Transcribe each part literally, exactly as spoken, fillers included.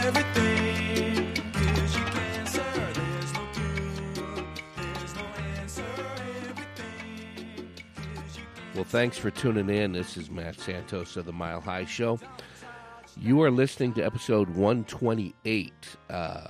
everything. Gives you cancer, there's no cure. There's no answer, everything. Gives you Well, thanks for tuning in. This is Matt Santos of the Mile High Show. You are listening to episode one twenty-eight. Uh,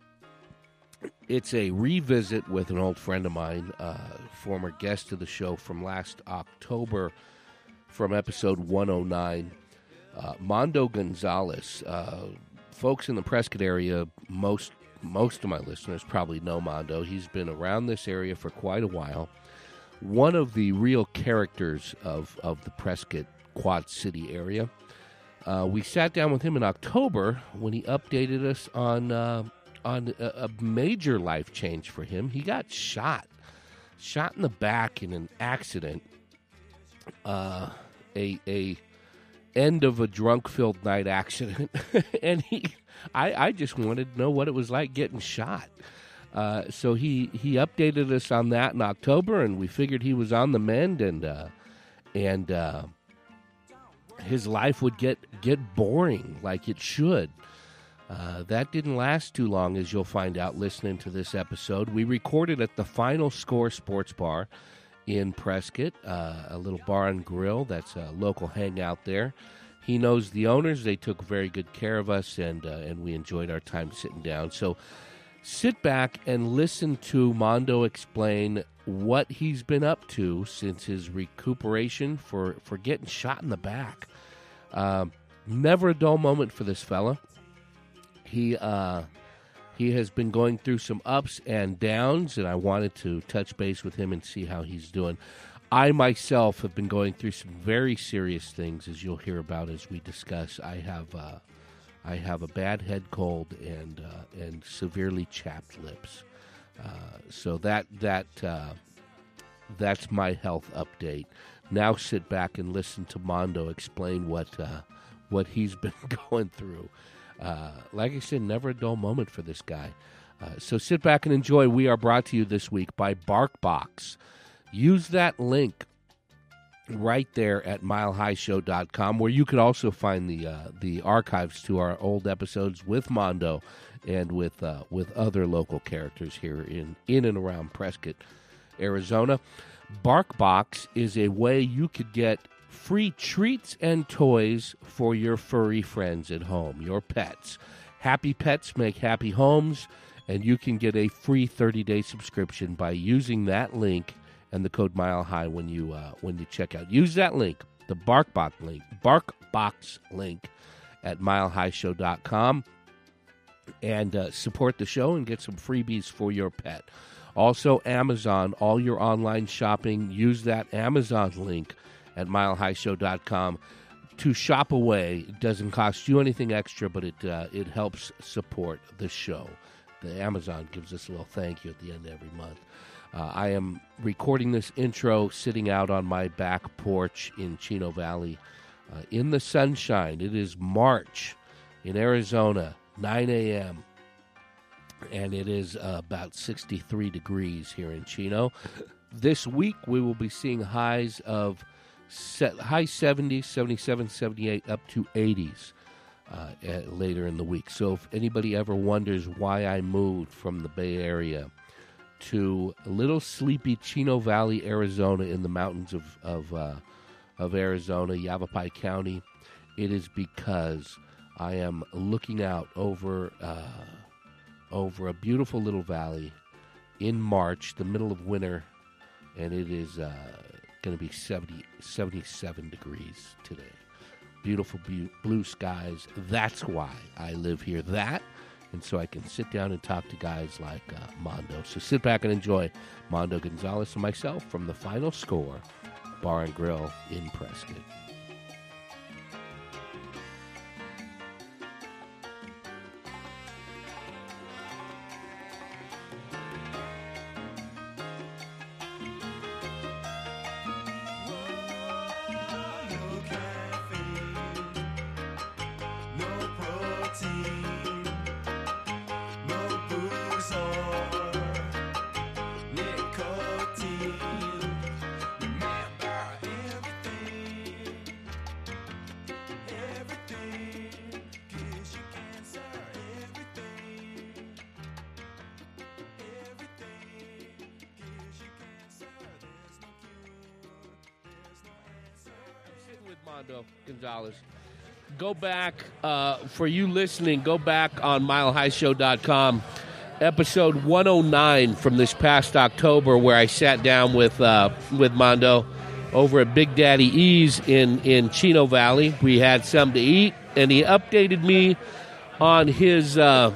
it's a revisit with an old friend of mine, uh, former guest of the show from last October, from episode one oh nine. Uh, Mondo Gonzalez. Uh, folks in the Prescott area, most most of my listeners probably know Mondo. He's been around this area for quite a while. One of the real characters of, of the Prescott Quad City area. Uh, we sat down with him in October when he updated us on uh, on a, a major life change for him. He got shot, shot in the back in an accident, uh, a a end of a drunk-filled night accident, and he, I, I just wanted to know what it was like getting shot. Uh, so he he updated us on that in October, and we figured he was on the mend, and uh, and. Uh, his life would get, get boring like it should. Uh, that didn't last too long, as you'll find out listening to this episode. We recorded at the Final Score Sports Bar in Prescott, uh, a little bar and grill that's a local hangout there. He knows the owners. They took very good care of us, and, uh, and we enjoyed our time sitting down. So sit back and listen to Mondo explain what he's been up to since his recuperation for, for getting shot in the back. Uh, never a dull moment for this fella. He uh, he has been going through some ups and downs, and I wanted to touch base with him and see how he's doing. I myself have been going through some very serious things, as you'll hear about as we discuss. I have uh, I have a bad head cold and uh, and severely chapped lips. Uh, so that that uh, that's my health update. Now sit back and listen to Mondo explain what uh, what he's been going through. Uh, like I said, never a dull moment for this guy. Uh, so sit back and enjoy. We are brought to you this week by BarkBox. Use that link right there at mile high show dot com, where you could also find the uh, the archives to our old episodes with Mondo and with uh, with other local characters here in, in and around Prescott, Arizona. BarkBox is a way you could get free treats and toys for your furry friends at home, your pets. Happy pets make happy homes, and you can get a free thirty-day subscription by using that link and the code MileHigh when you uh, when you check out. Use that link, the BarkBox link, BarkBox link at mile high show dot com, and uh, support the show and get some freebies for your pet. Also, Amazon, all your online shopping, use that Amazon link at mile high show dot com to shop away. It doesn't cost you anything extra, but it uh, it helps support the show. The Amazon gives us a little thank you at the end of every month. Uh, I am recording this intro sitting out on my back porch in Chino Valley uh, in the sunshine. It is March in Arizona, nine a.m., and it is uh, about sixty-three degrees here in Chino. This week we will be seeing highs of set, high seventies, seventy-seven, seventy-eight, up to eighties uh, at, later in the week. So if anybody ever wonders why I moved from the Bay Area to a little sleepy Chino Valley, Arizona, in the mountains of of, uh, of Arizona, Yavapai County, it is because I am looking out over uh, over a beautiful little valley in March, the middle of winter, and it is uh, going to be seventy, seventy-seven degrees today. Beautiful bu- blue skies. That's why I live here. That, and so I can sit down and talk to guys like uh, Mondo. So sit back and enjoy Mondo Gonzalez and myself from the Final Score Bar and Grill in Prescott. with Mondo Gonzalez. Go back, uh, for you listening, go back on mile high show dot com, episode one oh nine from this past October, where I sat down with uh, with Mondo over at Big Daddy E's in, in Chino Valley. We had something to eat, and he updated me on his uh,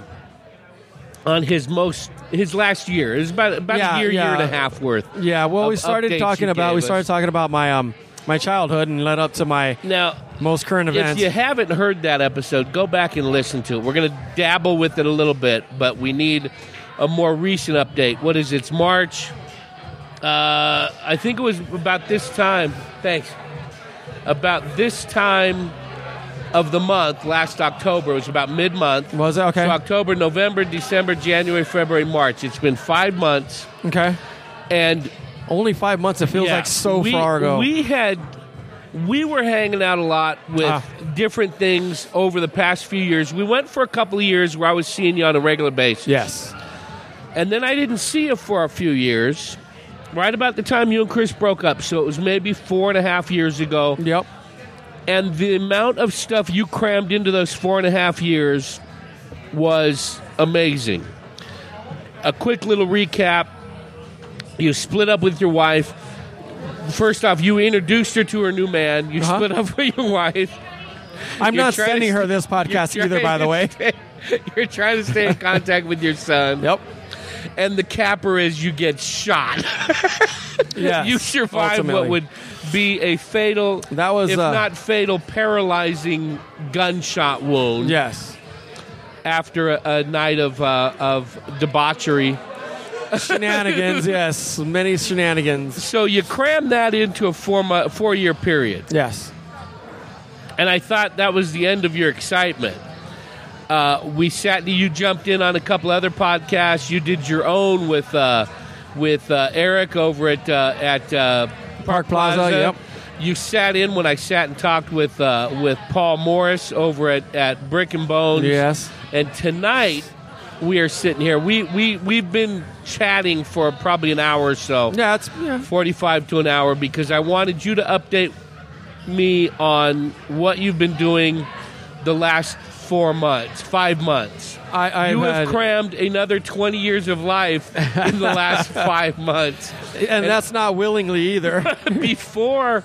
on his most his last year. It was about about Yeah, a year, yeah. year and a half worth. Yeah, well, we of started updates talking you about gave we us. started talking about my um my childhood and led up to my Now, most current if events. you haven't heard that episode, go back and listen to it. We're going to dabble with it a little bit, but we need a more recent update. What is it? It's March. Uh, I think it was about this time. Thanks. About this time of the month, last October. It was about mid-month. Was it? Okay. So October, November, December, January, February, March. It's been five months. Okay. And Only five months. It feels yeah, like so we, far ago. We had, we were hanging out a lot with Ah. different things over the past few years. We went for a couple of years where I was seeing you on a regular basis. yes. And then I didn't see you for a few years, right about the time you and Chris broke up. So it was maybe four and a half years ago. Yep. And the amount of stuff you crammed into those four and a half years was amazing. A quick little recap. You split up with your wife. First off, you introduced her to her new man. You Uh-huh. split up with your wife. I'm You're not trying to sending her stay- this podcast you're either, by the trying way. to stay- You're trying to stay in contact with your son. Yep. And the capper is you get shot. Yes. You survived ultimately. what would be a fatal, That was, if uh, not fatal, paralyzing gunshot wound Yes. after a, a night of uh, of debauchery. Shenanigans. Yes. Many shenanigans. So you cram that into a four mo- four year period, Yes. and I thought that was the end of your excitement. Uh, we sat. You jumped in on a couple other podcasts. You did your own with uh, with uh, Eric over at uh, at uh, Park Plaza. Yep. You sat in when I sat and talked with uh, with Paul Morris over at, at Brick and Bones. Yes. And tonight we are sitting here. We we we've been chatting for probably an hour or so. Yeah. It's yeah. forty-five to an hour, because I wanted you to update me on what you've been doing the last four months, five months. I, I've you have had, crammed another twenty years of life in the last five months. and that's not willingly either. Before,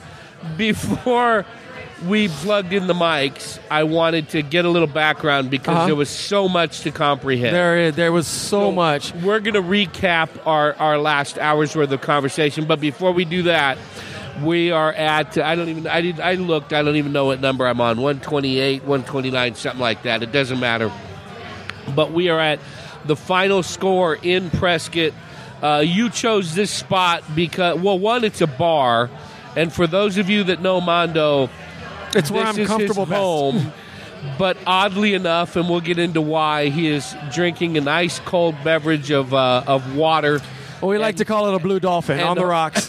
before we plugged in the mics, I wanted to get a little background because Uh-huh. there was so much to comprehend. there, there was so much. We're going to recap our, our last hour's worth of conversation, but before we do that, we are at, I don't even, I did, I looked, I don't even know what number I'm on, one twenty-eight, one twenty-nine, something like that. It doesn't matter. But we are at the final score in Prescott. Uh, you chose this spot because, well, one, it's a bar, and for those of you that know Mondo, It's where this I'm is comfortable his best. home. But oddly enough, and we'll get into why, he is drinking an ice cold beverage of uh, of water. Well, we like to call it a blue dolphin and on the the- rocks.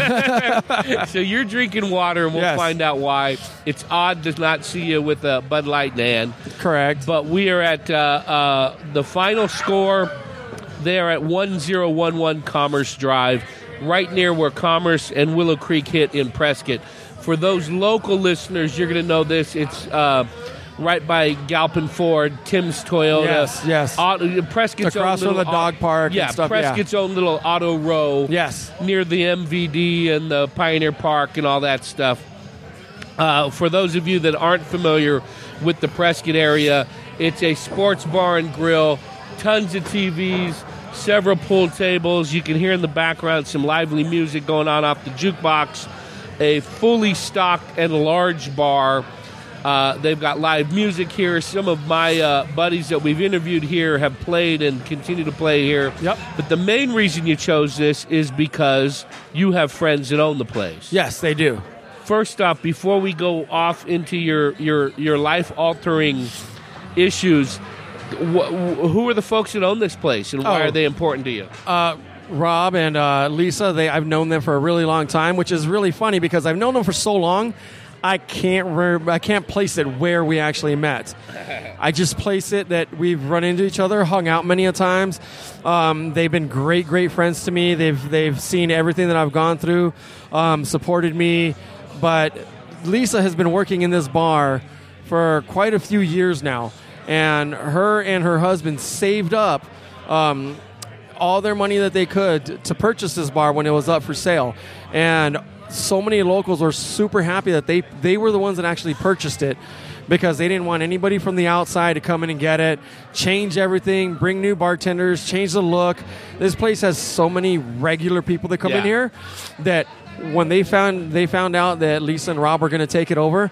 So you're drinking water, and we'll Yes. find out why. It's odd to not see you with a Bud Light in hand. Correct. But we are at uh, uh, the final score. They are at one zero one one Commerce Drive, right near where Commerce and Willow Creek hit in Prescott. For those local listeners, you're going to know this. It's uh, right by Galpin Ford, Tim's Toyota. Yes, yes. Auto, Prescott's Across own from little the dog au- park and Yeah, stuff, yeah. Prescott's own little auto row. Yes. Near the M V D and the Pioneer Park and all that stuff. Uh, for those of you that aren't familiar with the Prescott area, it's a sports bar and grill, tons of T Vs, several pool tables. You can hear in the background some lively music going on off the jukebox, a fully stocked and large bar. Uh, they've got live music here. Some of my uh, buddies that we've interviewed here have played and continue to play here. Yep. But the main reason you chose this is because you have friends that own the place. Yes, they do. First off, before we go off into your your, your life-altering issues, wh- wh- who are the folks that own this place, and why Oh. are they important to you? Uh, Rob and uh, Lisa, they I've known them for a really long time, which is really funny because I've known them for so long, I can't re- I can't place it where we actually met. I just place it that we've run into each other, hung out many a times. Um, they've been great, great friends to me. They've they've seen everything that I've gone through, um, supported me. But Lisa has been working in this bar for quite a few years now, and her and her husband saved up um, all their money that they could to purchase this bar when it was up for sale. And so many locals were super happy that they, they were the ones that actually purchased it, because they didn't want anybody from the outside to come in and get it, change everything, bring new bartenders, change the look. This place has so many regular people that come Yeah. in here that when they found they found out that Lisa and Rob were going to take it over,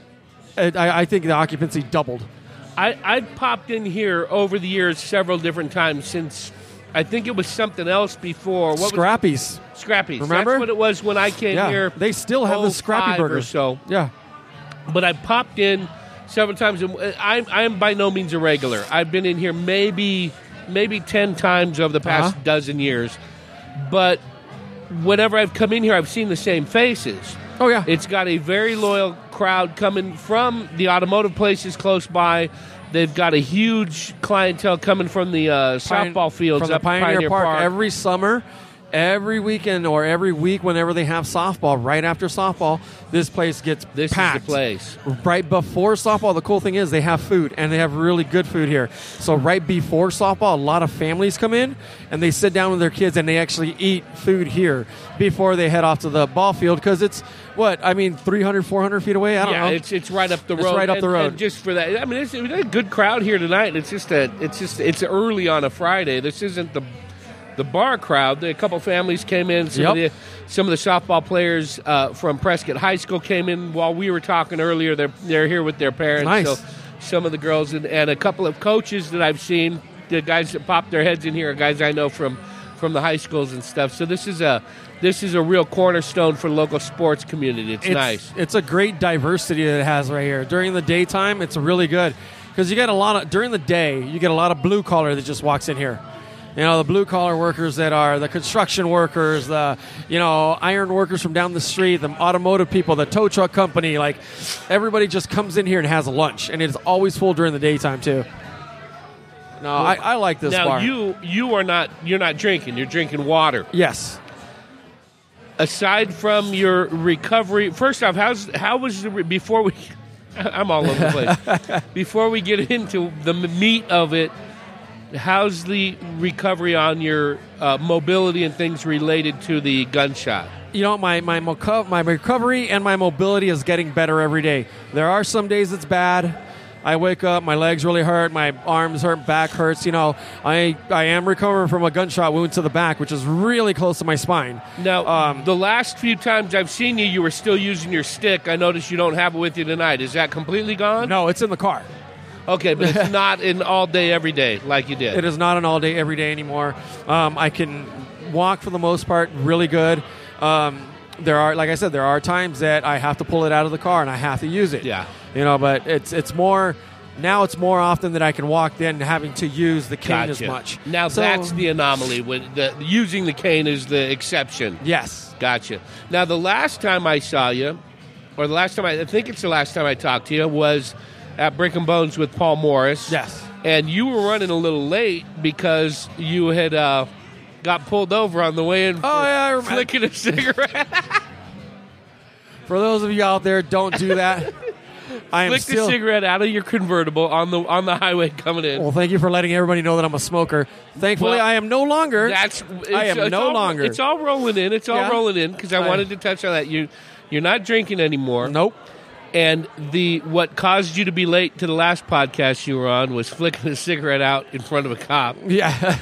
it, I, I think the occupancy doubled. I, I've popped in here over the years several different times since, I think it was something else before. What Scrappies. Was Scrappies. Remember? That's what it was when I came Yeah, here. they still have the oh Scrappy five Burger. or so. Yeah. But I popped in several times. And I'm, I'm by no means a regular. I've been in here maybe maybe ten times over the past Uh-huh. dozen years. But whenever I've come in here, I've seen the same faces. Oh, yeah. It's got a very loyal crowd coming from the automotive places close by. They've got a huge clientele coming from the uh, Pine- softball fields from the up at Pioneer, Pioneer Park, Park. every summer, every weekend, or every week whenever they have softball. Right after softball, this place gets This packed. is the place. Right before softball, the cool thing is they have food, and they have really good food here. So right before softball, a lot of families come in, and they sit down with their kids, and they actually eat food here before they head off to the ball field, because it's, what, I mean, three hundred, four hundred feet away? I don't Yeah, know. it's it's right up the It's road. right up and, the road. And just for that, I mean, it's, it's a good crowd here tonight. It's just a, it's just it's early on a Friday. This isn't the the bar crowd. A couple families came in. Some of Yep. the some of the softball players uh, from Prescott High School came in while we were talking earlier. They're they're here with their parents. Nice. So some of the girls and, and a couple of coaches that I've seen, the guys that popped their heads in here, are guys I know from from the high schools and stuff. So this is a this is a real cornerstone for the local sports community. It's, it's nice. It's a great diversity that it has right here. During the daytime, it's really good, because you get a lot of, during the day, you get a lot of blue collar that just walks in here. You know, the blue collar workers that are the construction workers, the, you know, iron workers from down the street, the automotive people, the tow truck company. Like, everybody just comes in here and has a lunch, and it's always full during the daytime too. No, I, I like this now bar. you you are not you're not drinking. You're drinking water. yes. Aside from your recovery, first off, how's how was the re- before we? I'm all over the place. Before we get into the meat of it, how's the recovery on your uh, mobility and things related to the gunshot? You know, my my moco- my recovery and my mobility is getting better every day. There are some days it's bad. I wake up, my legs really hurt, my arms hurt, back hurts. You know, I I am recovering from a gunshot wound to the back, which is really close to my spine. Now, Um, the last few times I've seen you, you were still using your stick. I noticed you don't have it with you tonight. Is that completely gone? No, it's in the car. Okay, but it's not in all day, every day like you did. It is not an all day, every day anymore. Um, I can walk for the most part really good. Um, there are, like I said, there are times that I have to pull it out of the car and I have to use it. Yeah. You know, but it's it's more now. It's more often that I can walk than having to use the cane as Gotcha. much. Now So- that's the anomaly. When the using the cane is the exception. yes. Gotcha. Now the last time I saw you, or the last time I, I think it's the last time I talked to you, was at Brick and Bones with Paul Morris. Yes. And you were running a little late because you had uh, got pulled over on the way in. Oh, for yeah, I remember. flicking a cigarette. For those of you out there, don't do that. I am Flick still. the cigarette out of your convertible on the on the highway coming in. Well, thank you for letting everybody know that I'm a smoker. Thankfully, Well, I am no longer. That's it's, I am it's no all, longer. It's all rolling in. It's all Yeah. rolling in because I I- wanted to touch on that. You you're not drinking anymore. Nope. And the what caused you to be late to the last podcast you were on was flicking a cigarette out in front of a cop. Yeah.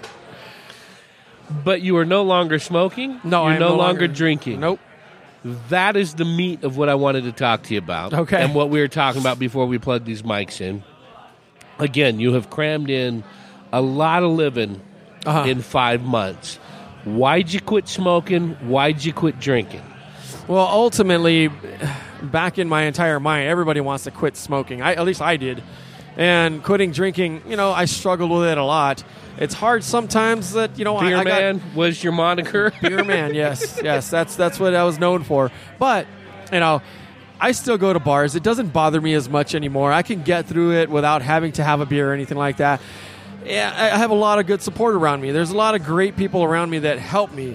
But you are no longer smoking. No, you're I am no, no longer, longer- drinking. Nope. That is the meat of what I wanted to talk to you about. Okay. And what we were talking about before we plugged these mics in. Again, you have crammed in a lot of living Uh-huh. in five months. Why'd you quit smoking? Why'd you quit drinking? Well, ultimately, back in my entire mind, everybody wants to quit smoking. I, at least I did. And quitting drinking, you know, I struggled with it a lot. It's hard sometimes that, you know, I, Beer I got... Man was your moniker. Beer man, yes, yes, that's that's what I was known for. But you know, I still go to bars. It doesn't bother me as much anymore. I can get through it without having to have a beer or anything like that. Yeah, I I have a lot of good support around me. There's a lot of great people around me that help me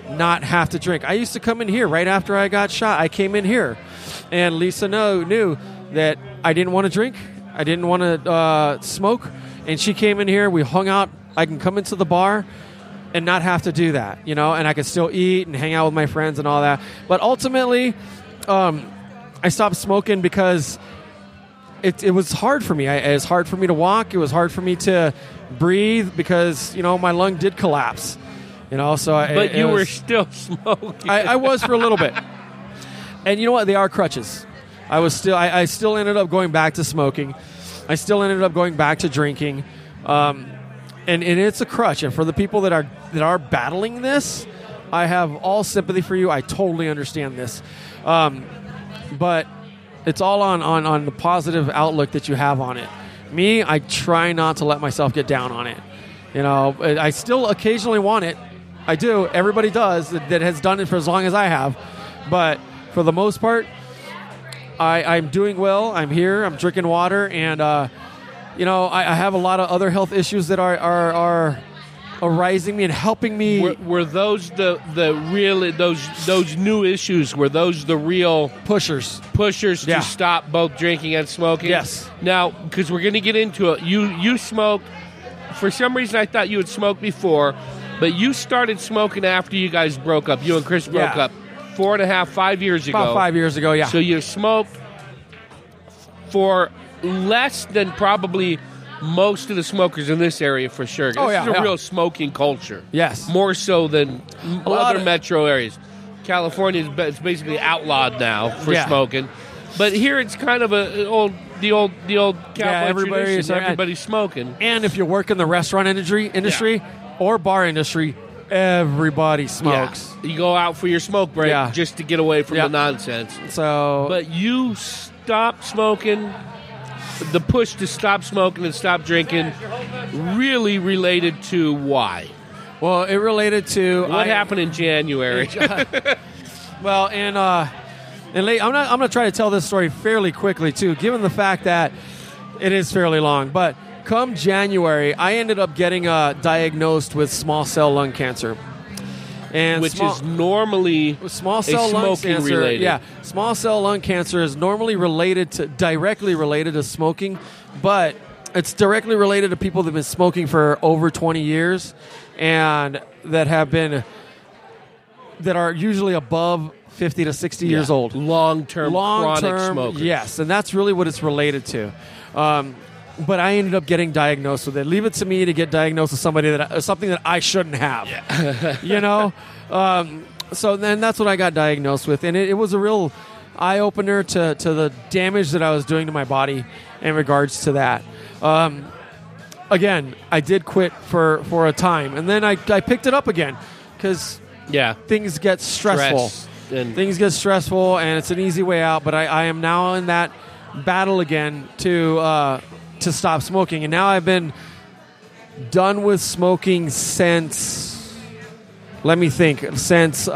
not have to drink. I used to come in here right after I got shot. I came in here, and Lisa know, knew that I didn't want to drink. I didn't want to uh, smoke, and she came in here. We hung out. I can come into the bar and not have to do that, you know, and I could still eat and hang out with my friends and all that. But ultimately, um, I stopped smoking because it, it was hard for me. I, it was hard for me to walk. It was hard for me to breathe because, you know, my lung did collapse, you know. So, I, But it, you it were was, still smoking. I, I was for a little bit. And you know what? They are crutches. I was still. I, I still ended up going back to smoking. I still ended up going back to drinking, um, and, and it's a crutch. And for the people that are that are battling this, I have all sympathy for you. I totally understand this, um, but it's all on, on on the positive outlook that you have on it. Me, I try not to let myself get down on it. You know, I still occasionally want it. I do. Everybody does that, that has done it for as long as I have, but for the most part, I, I'm doing well. I'm here. I'm drinking water, and uh, you know, I, I have a lot of other health issues that are are, are arising me and helping me. Were, were those the the real those those new issues? Were those the real pushers? pushers Yeah. to stop both drinking and smoking? Yes. Now, because we're going to get into it, you you smoked. For some reason, I thought you had smoked before, but you started smoking after you guys broke up. You and Chris broke Yeah. up four and a half, five years ago. About five years ago, yeah. So you smoked for less than probably most of the smokers in this area, for sure. Oh, this yeah, is a yeah. real smoking culture. Yes. More so than A lot other of- metro areas. California is ba- it's basically outlawed now for Yeah. smoking, but here it's kind of a an old the old the old cowboy everybody tradition. is- Everybody's smoking. And if you work in the restaurant industry, industry or bar industry, everybody smokes. Yeah. You go out for your smoke break Yeah. just to get away from Yeah. the nonsense. So, But you stopped smoking. The push to stop smoking and stop drinking really related to why? well, it related to What I- happened in January? Well, and uh, and late, I'm not. I'm going to try to tell this story fairly quickly too, given the fact that it is fairly long. But come January, I ended up getting uh, diagnosed with small cell lung cancer, and Which small, is normally small cell lung smoking cancer. related. Yeah, small cell lung cancer is normally related to directly related to smoking, but it's directly related to people that have been smoking for over twenty years and that have been that are usually above fifty to sixty years Yeah. old. Long-term chronic Long-term, smokers. yes, and that's really what it's related to. Um, but I ended up getting diagnosed with it. Leave it to me to get diagnosed with somebody that uh, something that I shouldn't have. You know, um, so then that's what I got diagnosed with, and it, it was a real eye opener to to the damage that I was doing to my body in regards to that. Um, again, I did quit for for a time, and then I I picked it up again because Yeah. things get stressful. Stress and Things get stressful, and it's an easy way out. But I, I am now in that battle again to uh, to stop smoking, and now I've been done with smoking since. Let me think. Since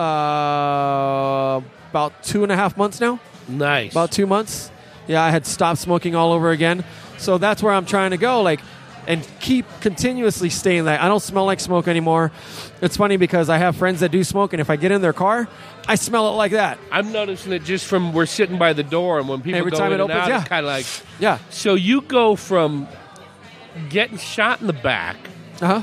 uh, about two and a half months now. nice. About two months. Yeah, I had stopped smoking all over again. So that's where I'm trying to go. Like. And keep continuously staying there. I don't smell like smoke anymore. It's funny because I have friends that do smoke, and if I get in their car, I smell it like that. I'm noticing it just from we're sitting by the door, and when people Every go time in it and opens, out, yeah. it's kind of like. Yeah. So you go from getting shot in the back, Uh huh.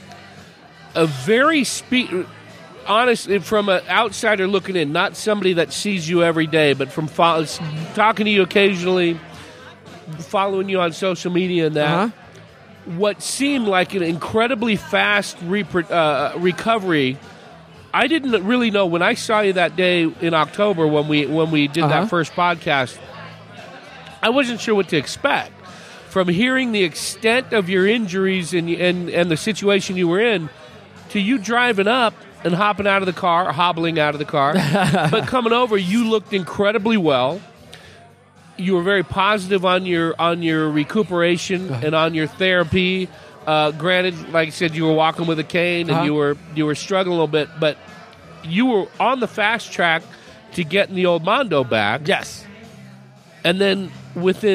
a very spe- honestly, from an outsider looking in, not somebody that sees you every day, but from fo- talking to you occasionally, following you on social media and that. Uh huh. What seemed like an incredibly fast repro- uh, recovery. I didn't really know when I saw you that day in October when we when we did Uh-huh. that first podcast. I wasn't sure what to expect. From hearing the extent of your injuries and and and the situation you were in, to you driving up and hopping out of the car, hobbling out of the car, but coming over, you looked incredibly well. You were very positive on your on your recuperation and on your therapy. Uh, granted, like I said, you were walking with a cane and Uh-huh. you were you were struggling a little bit, but you were on the fast track to getting the old Mondo back. Yes. And then within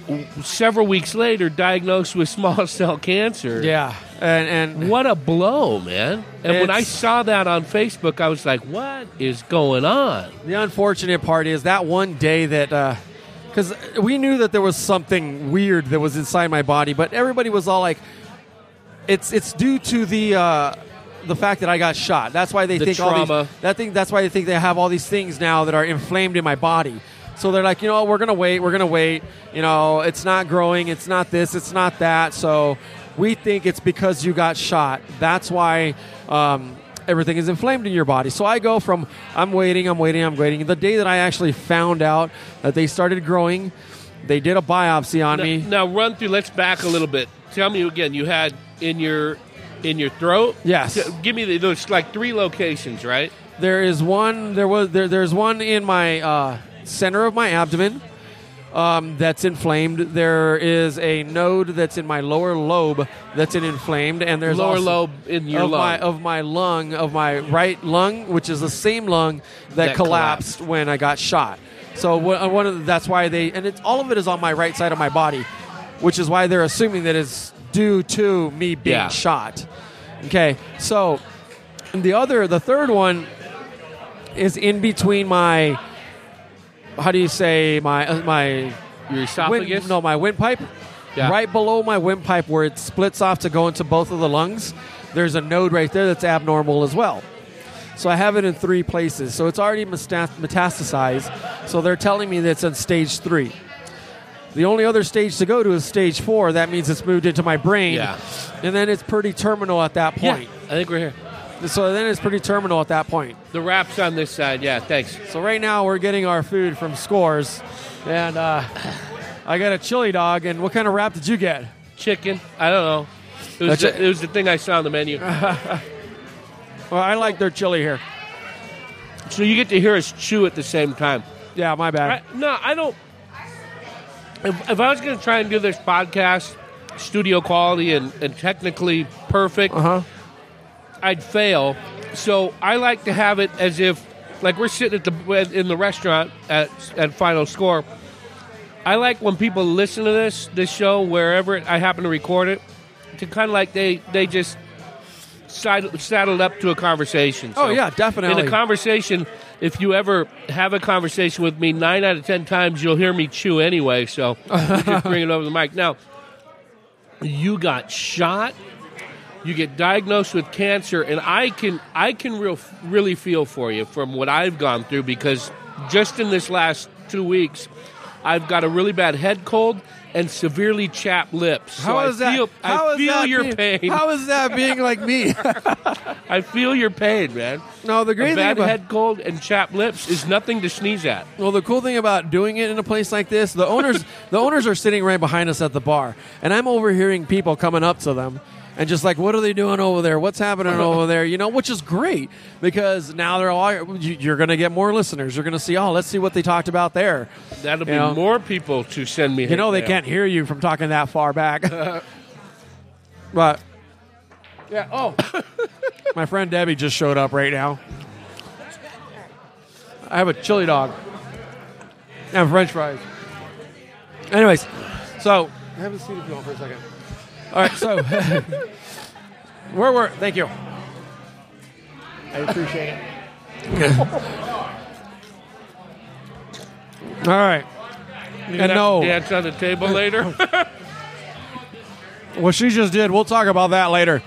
w- several weeks later, diagnosed with small cell cancer. Yeah, and and What a blow, man. And when I It's- saw that on Facebook, I was like, what is going on? the unfortunate part is that one day that, because we knew that there was something weird that was inside my body, but everybody was all like, "It's it's due to the uh, the fact that I got shot." That's why they The think all trauma. these. That thing. That's why they think they have all these things now that are inflamed in my body. So they're like, you know, we're gonna wait. We're gonna wait. You know, it's not growing. It's not this. It's not that. So we think it's because you got shot. That's why. Um, Everything is inflamed in your body. So I go from I'm waiting, I'm waiting, I'm waiting. The day that I actually found out that they started growing, they did a biopsy on Now, me. now run through, let's back a little bit. Tell me again, you had in your in your throat? Yes. T- Give me the, there's like three locations, right? There is one. There was there. There's one in my uh, center of my abdomen um, that's inflamed. There is a node that's in my lower lobe that's in inflamed, and there's Lower also lobe in your of lung. my of my lung of my right lung, which is the same lung that, That collapsed, collapsed. when I got shot. So wha- one of the, that's why they and it's all of it is on my right side of my body, which is why they're assuming that it's due to me being Yeah. shot. Okay, so the other, the third one is in between my. How do you say my uh, my Your wind, esophagus? no my windpipe? Yeah. Right below my windpipe, where it splits off to go into both of the lungs. There's a node right there that's abnormal as well. So I have it in three places. So it's already mesta- metastasized. So they're telling me that it's on stage three. The only other stage to go to is stage four. That means it's moved into my brain. Yeah. And then it's pretty terminal at that Yeah, point. I think we're here. So then it's pretty terminal at that point. The wrap's on this side. Yeah, thanks. So right now we're getting our food from Scores. And uh, I got a chili dog. And what kind of wrap did you get? Chicken. I don't know. It was, That's the, it was the thing I saw on the menu. Well, I like their chili here. So you get to hear us chew at the same time. Yeah, my bad. I, no, I don't. If, if I was going to try and do this podcast, studio quality and, and technically perfect, Uh-huh. I'd fail. So I like to have it as if, like we're sitting at the in the restaurant at at Final Score. I like when people listen to this this show wherever it, I happen to record it, to kind of like they they just saddled, saddled up to a conversation. Oh, So yeah, definitely. In a conversation, if you ever have a conversation with me, nine out of ten times you'll hear me chew anyway. So you just bring it over the mic. Now, you got shot. You get diagnosed with cancer, and I can I can real really feel for you from what I've gone through, because just in this last two weeks, I've got a really bad head cold and severely chapped lips. So How I is that? feel, how I is feel that your being- pain. How is that being like me? I feel your pain, man. No, the A great thing bad about head cold and chapped lips is nothing to sneeze at. well, the cool thing about doing it in a place like this, the owners, the owners are sitting right behind us at the bar, and I'm overhearing people coming up to them and just like, "What are they doing over there? What's happening over there?" You know, which is great because now they're all you- you're going to get more listeners. You're going to see, oh, let's see what they talked about there. That'll be You know? more people to send me. You know, they hate can't hear you from talking that far back. But yeah, oh, my friend Debbie just showed up right now. I have a chili dog and French fries. Anyways, so have a seat if you want for a second. All right, so where were? Thank you. I appreciate it. All right. You And have no. to dance on the table later. What she just did, we'll talk about that later.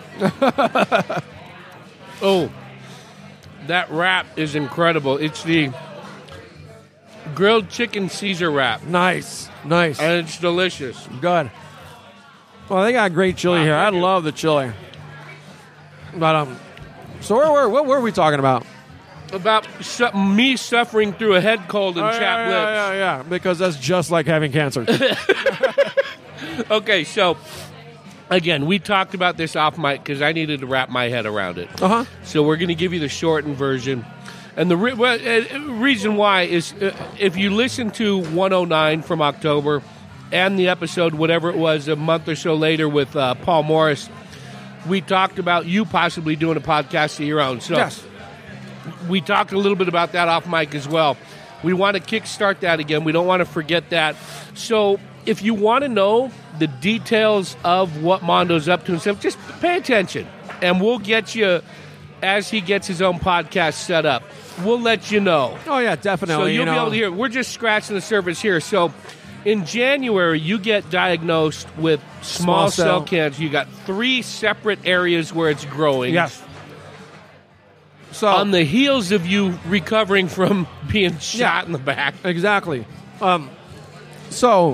Oh, that wrap is incredible. It's the grilled chicken Caesar wrap, Nice, nice, and it's delicious. good. Well, they got great chili Wow, here. I thank you. love the chili. But um, so where were what were we talking about? About su- me suffering through a head cold and Oh, chapped yeah, lips. yeah, yeah, yeah, because that's just like having cancer. Okay, so again, we talked about this off mic because I needed to wrap my head around it. Uh huh. So we're going to give you the shortened version. And the re- well, uh, reason why is uh, if you listen to one oh nine from October and the episode, whatever it was, a month or so later with uh, Paul Morris, we talked about you possibly doing a podcast of your own. So Yes. we talked a little bit about that off mic as well. We want to kickstart that again. We don't want to forget that. So if you want to know the details of what Mondo's up to and stuff, just pay attention, and we'll get you as he gets his own podcast set up. We'll let you know. Oh yeah, definitely. So you'll you know. be able to hear. We're just scratching the surface here. So in January, you get diagnosed with small, Small cell. cell cancer. You got three separate areas where it's growing. Yes. So On the heels of you recovering from being shot Yeah. in the back. Exactly. Um, so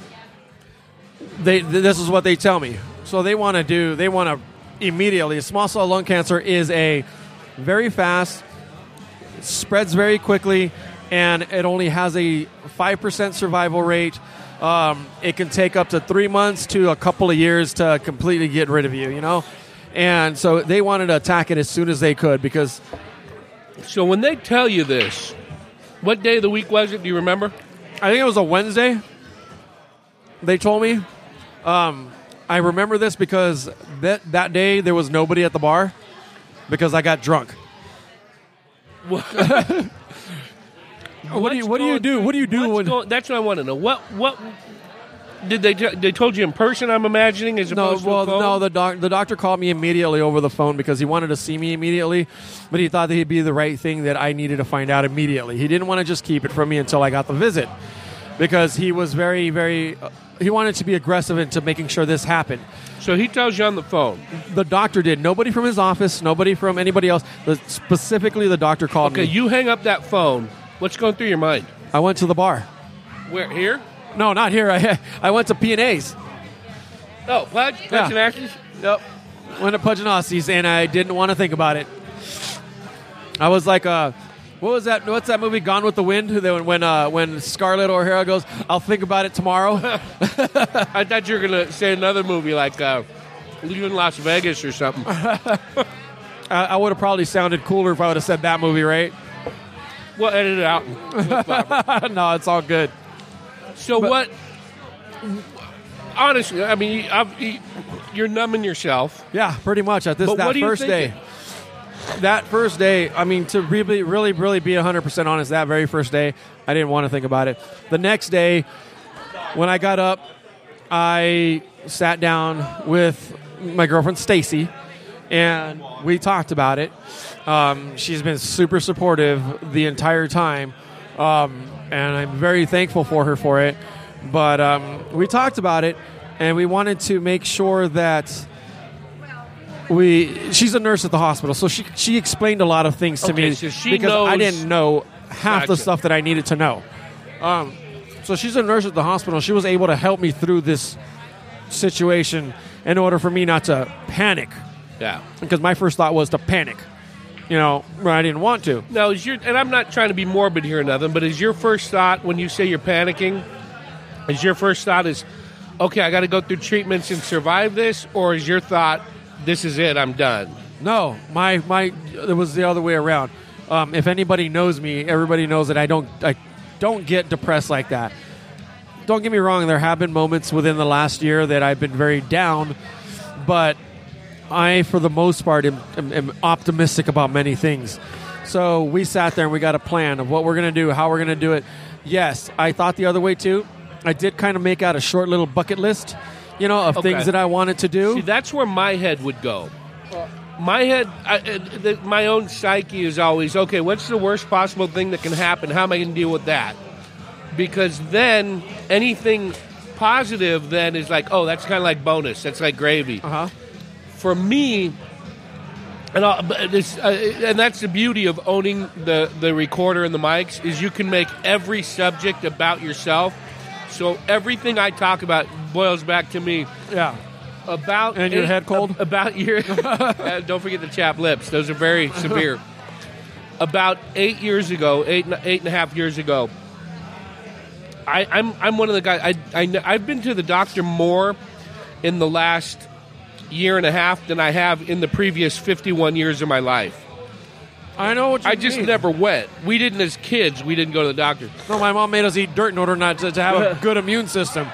they th- this is what they tell me. So they want to do. They want to immediately. Small cell lung cancer is a very fast, spreads very quickly, and it only has a five percent survival rate. Um, it can take up to three months to a couple of years to completely get rid of you. You know. And so they wanted to attack it as soon as they could because So when they tell you this, what day of the week was it? Do you remember? I think it was a Wednesday. They told me. Um, I remember this because that that day there was nobody at the bar because I got drunk. What do you What do you do? What do you do What's when? going- that's what I want to know. What what did they t- they told you in person? I'm imagining as No, opposed well, to a phone? no. The doc, the doctor called me immediately over the phone because he wanted to see me immediately, but he thought that he'd be the right thing that I needed to find out immediately. He didn't want to just keep it from me until I got the visit because he was very, very. Uh, he wanted to be aggressive into making sure this happened. So he tells you on the phone. The doctor did. Nobody from his office. Nobody from anybody else. The, specifically, the doctor called Okay, me. you hang up that phone. What's going through your mind? I went to the bar. Where here? No, not here. I I went to P and A's. Oh, Pudge? Pudge Yeah. and Ashes? Yep. Went to Pudge and Aussie's, and I didn't want to think about it. I was like, uh, what was that? What's that movie, Gone with the Wind? When when uh, when Scarlett O'Hara goes, "I'll think about it tomorrow." I thought you were going to say another movie like uh, Leaving Las Vegas or something. I, I would have probably sounded cooler if I would have said that movie, right? We'll edit it out. No, it's all good. So But- what? Honestly, I mean, you- I've- you- you're numbing yourself. Yeah, pretty much at this But that what are you first day. thinking? That first day, I mean, to really, really, really be one hundred percent honest, that very first day, I didn't want to think about it. The next day, when I got up, I sat down with my girlfriend, Stacy, and we talked about it. Um, she's been super supportive the entire time, um, and I'm very thankful for her for it. But um, we talked about it, and we wanted to make sure that we. She's a nurse at the hospital, so she she explained a lot of things to Okay, me so she because I knows- didn't know half the Gotcha. stuff that I needed to know. Um, so she's a nurse at the hospital. She was able to help me through this situation in order for me not to panic, Yeah. because my first thought was to panic. You know, where I didn't want to. Now, is your and I'm not trying to be morbid here or nothing, but is your first thought when you say you're panicking, is your first thought is, okay, I got to go through treatments and survive this, or is your thought, this is it, I'm done? No, my my it was the other way around. Um, if anybody knows me, everybody knows that I don't I don't get depressed like that. Don't get me wrong, there have been moments within the last year that I've been very down, but I, for the most part, am, am, am optimistic about many things. So we sat there and we got a plan of what we're going to do, how we're going to do it. Yes, I thought the other way too. I did kind of make out a short little bucket list, you know, of Okay. things that I wanted to do. See, that's where my head would go. My head, I, uh, the, my own psyche is always, okay, what's the worst possible thing that can happen? How am I going to deal with that? Because then anything positive then is like, oh, that's kind of like bonus. That's like gravy. Uh-huh. For me, and, I'll, but this, uh, and that's the beauty of owning the, the recorder and the mics, is you can make every subject about yourself. So everything I talk about boils back to me. Yeah. About And your head cold? ab- About your uh, don't forget the chapped lips; those are very severe. About eight years ago, eight and- eight and a half years ago, I, I'm I'm one of the guys. I, I kn- I've been to the doctor more in the last year and a half than I have in the previous fifty-one years of my life. I know what you I just mean. never went. We didn't, as kids, we didn't go to the doctor. No, my mom made us eat dirt in order not to, to have a good immune system.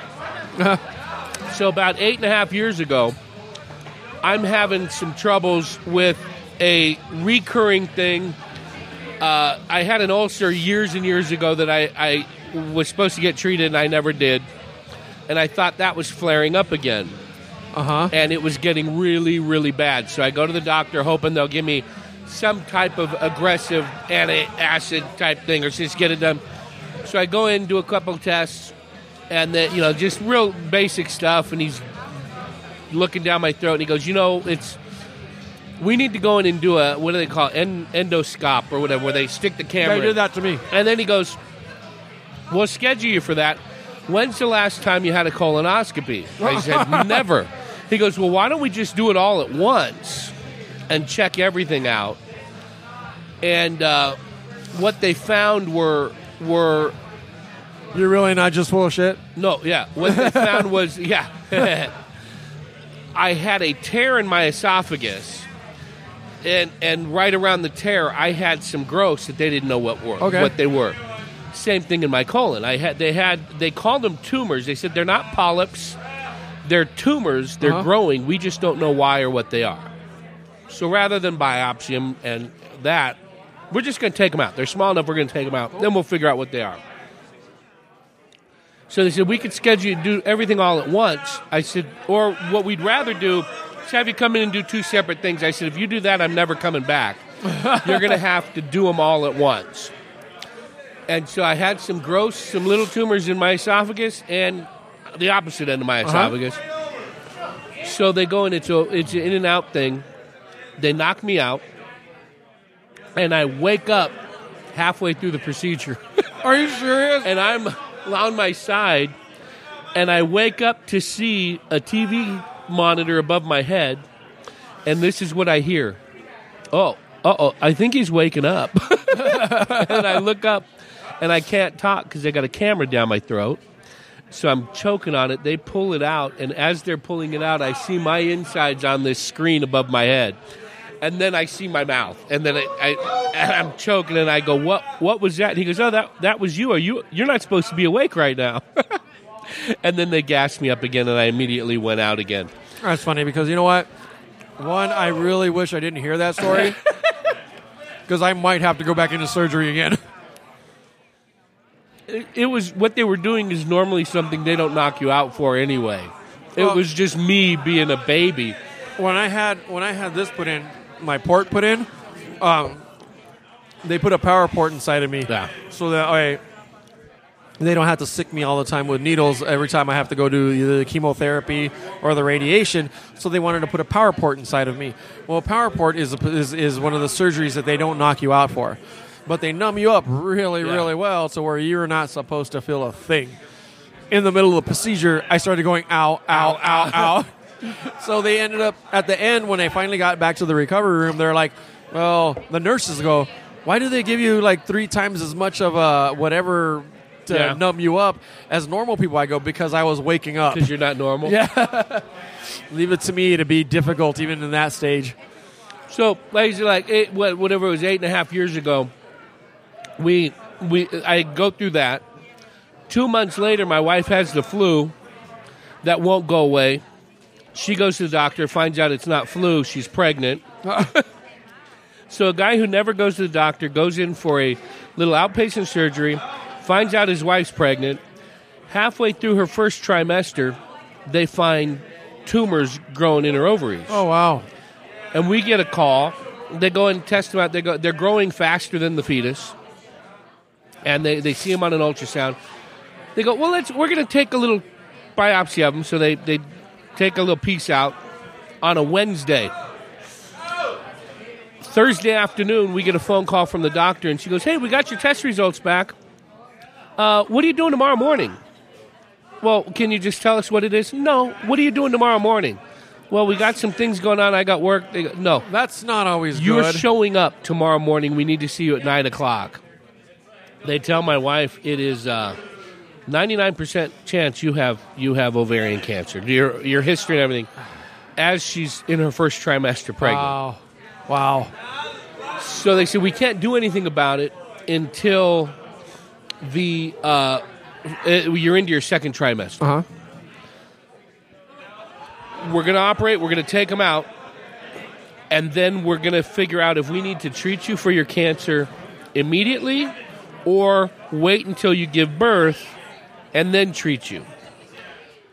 So about eight and a half years ago, I'm having some troubles with a recurring thing. Uh, I had an ulcer years and years ago that I, I was supposed to get treated and I never did. and I thought that was flaring up again. Uh-huh. And it was getting really, really bad. So I go to the doctor hoping they'll give me some type of aggressive antacid type thing or just get it done. So I go in, do a couple tests, and then, you know, just real basic stuff. And he's looking down my throat, and he goes, you know, it's, we need to go in and do a, what do they call it, en- endoscope or whatever, where they stick the camera They in. did that to me. And then he goes, we'll schedule you for that. When's the last time you had a colonoscopy? I said, never. He goes, well, why don't we just do it all at once and check everything out? And uh, what they found were were You're really not just full of shit? no, yeah. What they found was yeah, I had a tear in my esophagus, and and right around the tear, I had some growths that they didn't know what were Okay. what they were. Same thing in my colon. I had they had they called them tumors. They said they're not polyps. They're tumors. They're Uh-huh. growing. We just don't know why or what they are. So rather than biopsy them and that, we're just going to take them out. They're small enough. We're going to take them out. Then we'll figure out what they are. So they said we could schedule you to do everything all at once. I said, or what we'd rather do is have you come in and do two separate things. I said, if you do that, I'm never coming back. You're going to have to do them all at once. And so I had some gross, some little tumors in my esophagus and the opposite end of my esophagus. So they go in, it's, a, it's an in and out thing. They knock me out, and I wake up halfway through the procedure. Are you serious? And I'm on my side, and I wake up to see a T V monitor above my head, and this is what I hear. Oh, uh-oh, I think he's waking up. And I look up, and I can't talk because they got a camera down my throat. So I'm choking on it. They pull it out, and as they're pulling it out, I see my insides on this screen above my head. And then I see my mouth, and then I, I, and I'm choking, and I go, "What? What was that?" And he goes, "Oh, that that was you. Are you? You're not supposed to be awake right now." And then they gassed me up again, and I immediately went out again. That's funny because you know what? One, I really wish I didn't hear that story because I might have to go back into surgery again. It, it was what they were doing is normally something they don't knock you out for anyway. It Well- was just me being a baby. When I had when I had this put in, my port put in, um, they put a power port inside of me, Yeah. so that I they don't have to sick me all the time with needles every time I have to go do either the chemotherapy or the radiation. So they wanted to put a power port inside of me. Well, a power port is a, is is one of the surgeries that they don't knock you out for, but they numb you up really Yeah. really well to where you're not supposed to feel a thing. In the middle of the procedure, I started going ow ow ow ow. So they ended up, at the end, when they finally got back to the recovery room, they're like, well, the nurses go, why do they give you like three times as much of a whatever to Yeah. numb you up as normal people? I go, because I was waking up. Because you're not normal. Yeah. Leave it to me to be difficult even in that stage. So, like, like eight, what, whatever it was, eight and a half years ago, we we I go through that. Two months later, my wife has the flu that won't go away. She goes to the doctor, finds out it's not flu, she's pregnant. So a guy who never goes to the doctor goes in for a little outpatient surgery, finds out his wife's pregnant. Halfway through her first trimester, they find tumors growing in her ovaries. Oh, wow. And we get a call. They go and test them out. They go, they're growing faster than the fetus. And they, they see them on an ultrasound. They go, well, let's we're going to take a little biopsy of them. So they, they take a little piece out on a Wednesday. Thursday afternoon, we get a phone call from the doctor, and she goes, hey, we got your test results back. Uh, what are you doing tomorrow morning? Well, can you just tell us what it is? No. What are you doing tomorrow morning? Well, we got some things going on. I got work. They go, no. That's not always You're good. showing up tomorrow morning. We need to see you at nine o'clock. They tell my wife it is uh, ninety-nine percent chance you have you have ovarian cancer. Your your history and everything, as she's in her first trimester pregnant. Wow. Wow. So they said we can't do anything about it until the uh, uh, you're into your second trimester. Uh-huh. We're going to operate. We're going to take them out, and then we're going to figure out if we need to treat you for your cancer immediately or wait until you give birth and then treat you.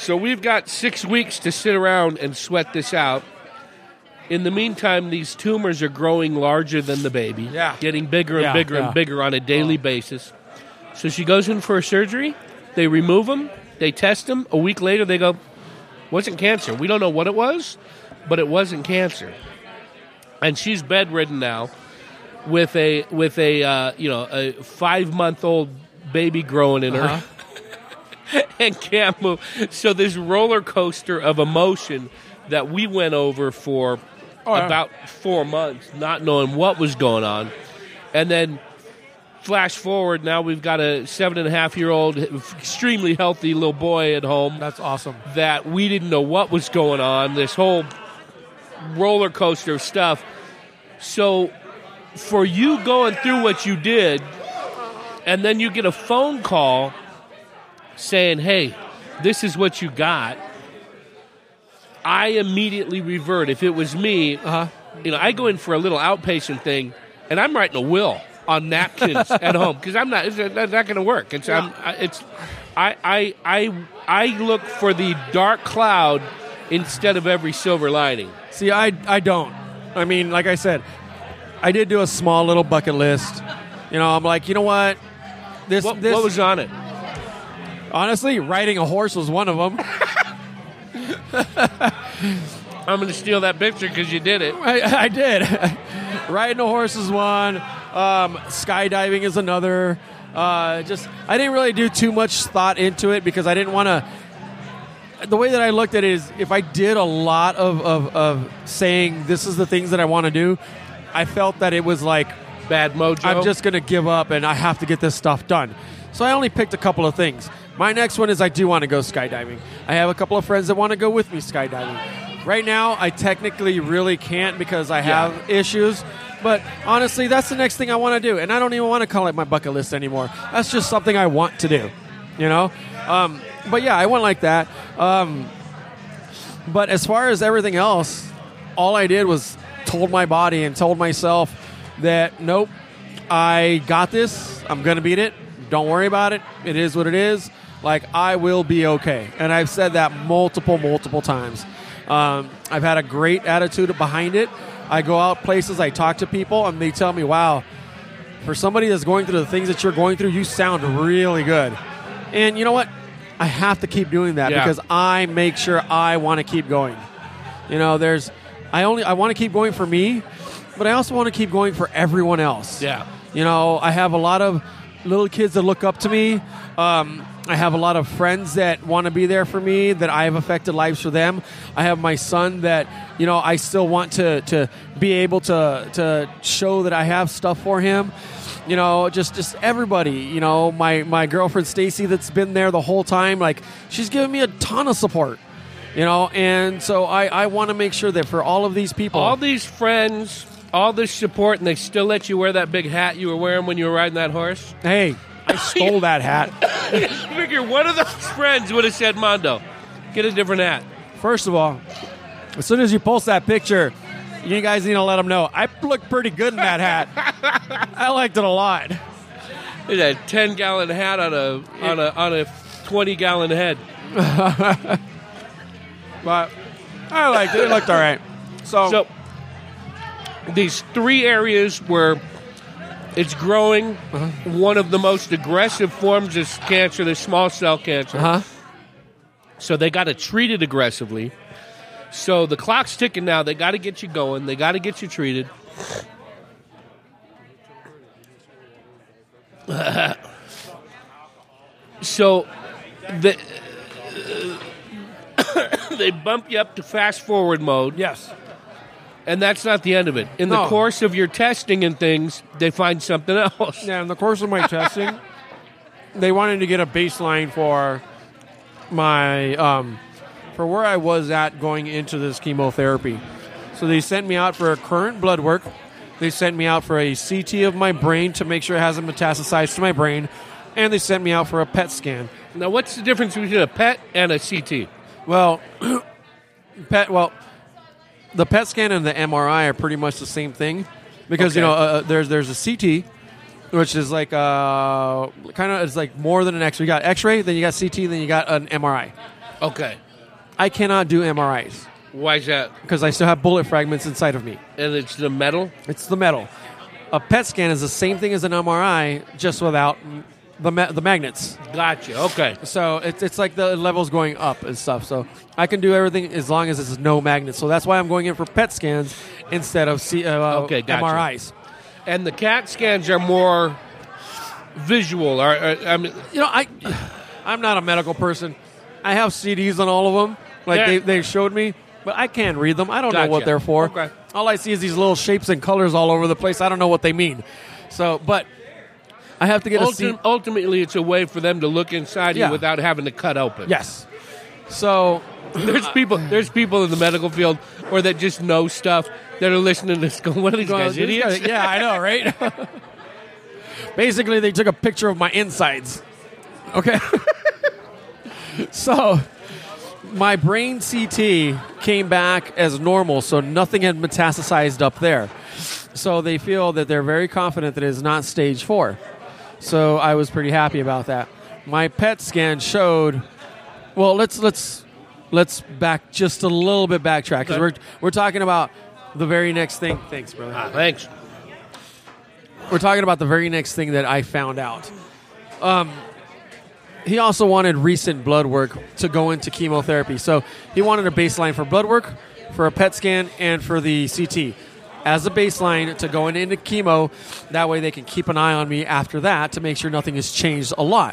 So we've got six weeks to sit around and sweat this out. In the meantime, these tumors are growing larger than the baby, Yeah. getting bigger and Yeah, bigger yeah. and bigger on a daily basis. So she goes in for a surgery. They remove them. They test them. A week later, they go, wasn't cancer. We don't know what it was, but it wasn't cancer. And she's bedridden now with a with a uh, you know a five month old baby growing in her. Uh-huh. And can't move. So this roller coaster of emotion that we went over for Oh, yeah. about four months, not knowing what was going on, and then flash forward. Now we've got a seven and a half year old, extremely healthy little boy at home. That's awesome. That we didn't know what was going on. This whole roller coaster of stuff. So for you going through what you did, and then you get a phone call saying, hey, this is what you got, I immediately revert. If it was me, Uh-huh. you know, I go in for a little outpatient thing, and I'm writing a will on napkins at home because I'm not. It's, that's not going to work. It's. I'm, I- it's. I, I. I. I look for the dark cloud instead of every silver lining. See, I, I don't. I mean, like I said, I did do a small little bucket list. You know, I'm like, you know what? This, What, this what was on it? honestly, riding a horse was one of them. I'm going to steal that picture because you did it. I, I did. Riding a horse is one. Um, skydiving is another. Uh, just I didn't really do too much thought into it because I didn't want to. The way that I looked at it is, if I did a lot of, of, of saying this is the things that I want to do, I felt that it was like Bad mojo. I'm just going to give up and I have to get this stuff done. So I only picked a couple of things. My next one is I do want to go skydiving. I have a couple of friends that want to go with me skydiving. Right now, I technically really can't because I have Yeah. issues. But honestly, that's the next thing I want to do. And I don't even want to call it my bucket list anymore. That's just something I want to do, you know? Um, but yeah, I went like that. Um, but as far as everything else, all I did was told my body and told myself that, nope, I got this. I'm going to beat it. Don't worry about it. It is what it is. Like, I will be okay. And I've said that multiple, multiple times. Um, I've had a great attitude behind it. I go out places, I talk to people, and they tell me, wow, for somebody that's going through the things that you're going through, you sound really good. And you know what? I have to keep doing that Yeah. because I make sure I want to keep going. You know, there's, I only, I want to keep going for me, but I also want to keep going for everyone else. Yeah. You know, I have a lot of little kids that look up to me. Um, I have a lot of friends that want to be there for me, that I have affected lives for them. I have my son that, you know, I still want to, to be able to, to show that I have stuff for him. You know, just, just everybody. You know, my, my girlfriend Stacy that's been there the whole time, like, she's given me a ton of support. You know, and so I, I want to make sure that for all of these people. All these friends, all this support, and they still let you wear that big hat you were wearing when you were riding that horse? Hey, I stole that hat. Figure one of those friends would have said, Mondo, get a different hat. First of all, as soon as you post that picture, you guys need to let them know I look pretty good in that hat. I liked it a lot. It's a ten gallon hat on a on a on a twenty gallon head. But I liked it. It looked all right. So, So these three areas where it's growing, one of the most aggressive forms of cancer, the small cell cancer. uh-huh. So they got to treat it aggressively. So the clock's ticking now. They got to get you going. They got to get you treated. So the, they bump you up to fast forward mode. Yes. And that's not the end of it. In the No. course of your testing and things, they find something else. Yeah, in the course of my testing, they wanted to get a baseline for my um, for where I was at going into this chemotherapy. So they sent me out for a current blood work. They sent me out for a C T of my brain to make sure it hasn't metastasized to my brain, and they sent me out for a P E T scan. Now, what's the difference between a P E T and a C T? Well, P E T, well, the P E T scan and the M R I are pretty much the same thing because you Okay. know uh, there's there's a C T, which is like uh kind of it's like more than an X-ray. You got X-ray, then you got C T, then you got an M R I. Okay. I cannot do M R Is Why is that? because I still have bullet fragments inside of me. And it's the metal? It's the metal. A P E T scan is the same thing as an M R I, just without the ma- the magnets. Gotcha. Okay. So it's it's like the levels going up and stuff. So I can do everything as long as it's no magnets. So that's why I'm going in for P E T scans instead of C- uh, Okay, gotcha. M R Is. And the CAT scans are more visual. Or, or, I mean, You know, I I'm not a medical person. I have C Ds on all of them, like Yeah. they they showed me, but I can't read them. I don't know what Gotcha. they're for. Okay. All I see is these little shapes and colors all over the place. I don't know what they mean. So, but I have to get a C. ultim- ultimately, it's a way for them to look inside Yeah. you without having to cut open. Yes. So There's people. There's people in the medical field or that just know stuff that are listening to this. Going, what are these Well, guys, these idiots? guys- yeah, I know, right? Basically, they took a picture of my insides. Okay. So, my brain C T came back as normal, so nothing had metastasized up there. So they feel that they're very confident that it is not stage four. So I was pretty happy about that. My P E T scan showed. Well, let's let's let's back just a little bit backtrack because Okay. we're we're talking about the very next thing. Thanks, brother. Ah, thanks. We're talking about the very next thing that I found out. Um, he also wanted recent blood work to go into chemotherapy. So he wanted a baseline for blood work, for a P E T scan, and for the C T. As a baseline to going into chemo, that way they can keep an eye on me after that to make sure nothing has changed a lot.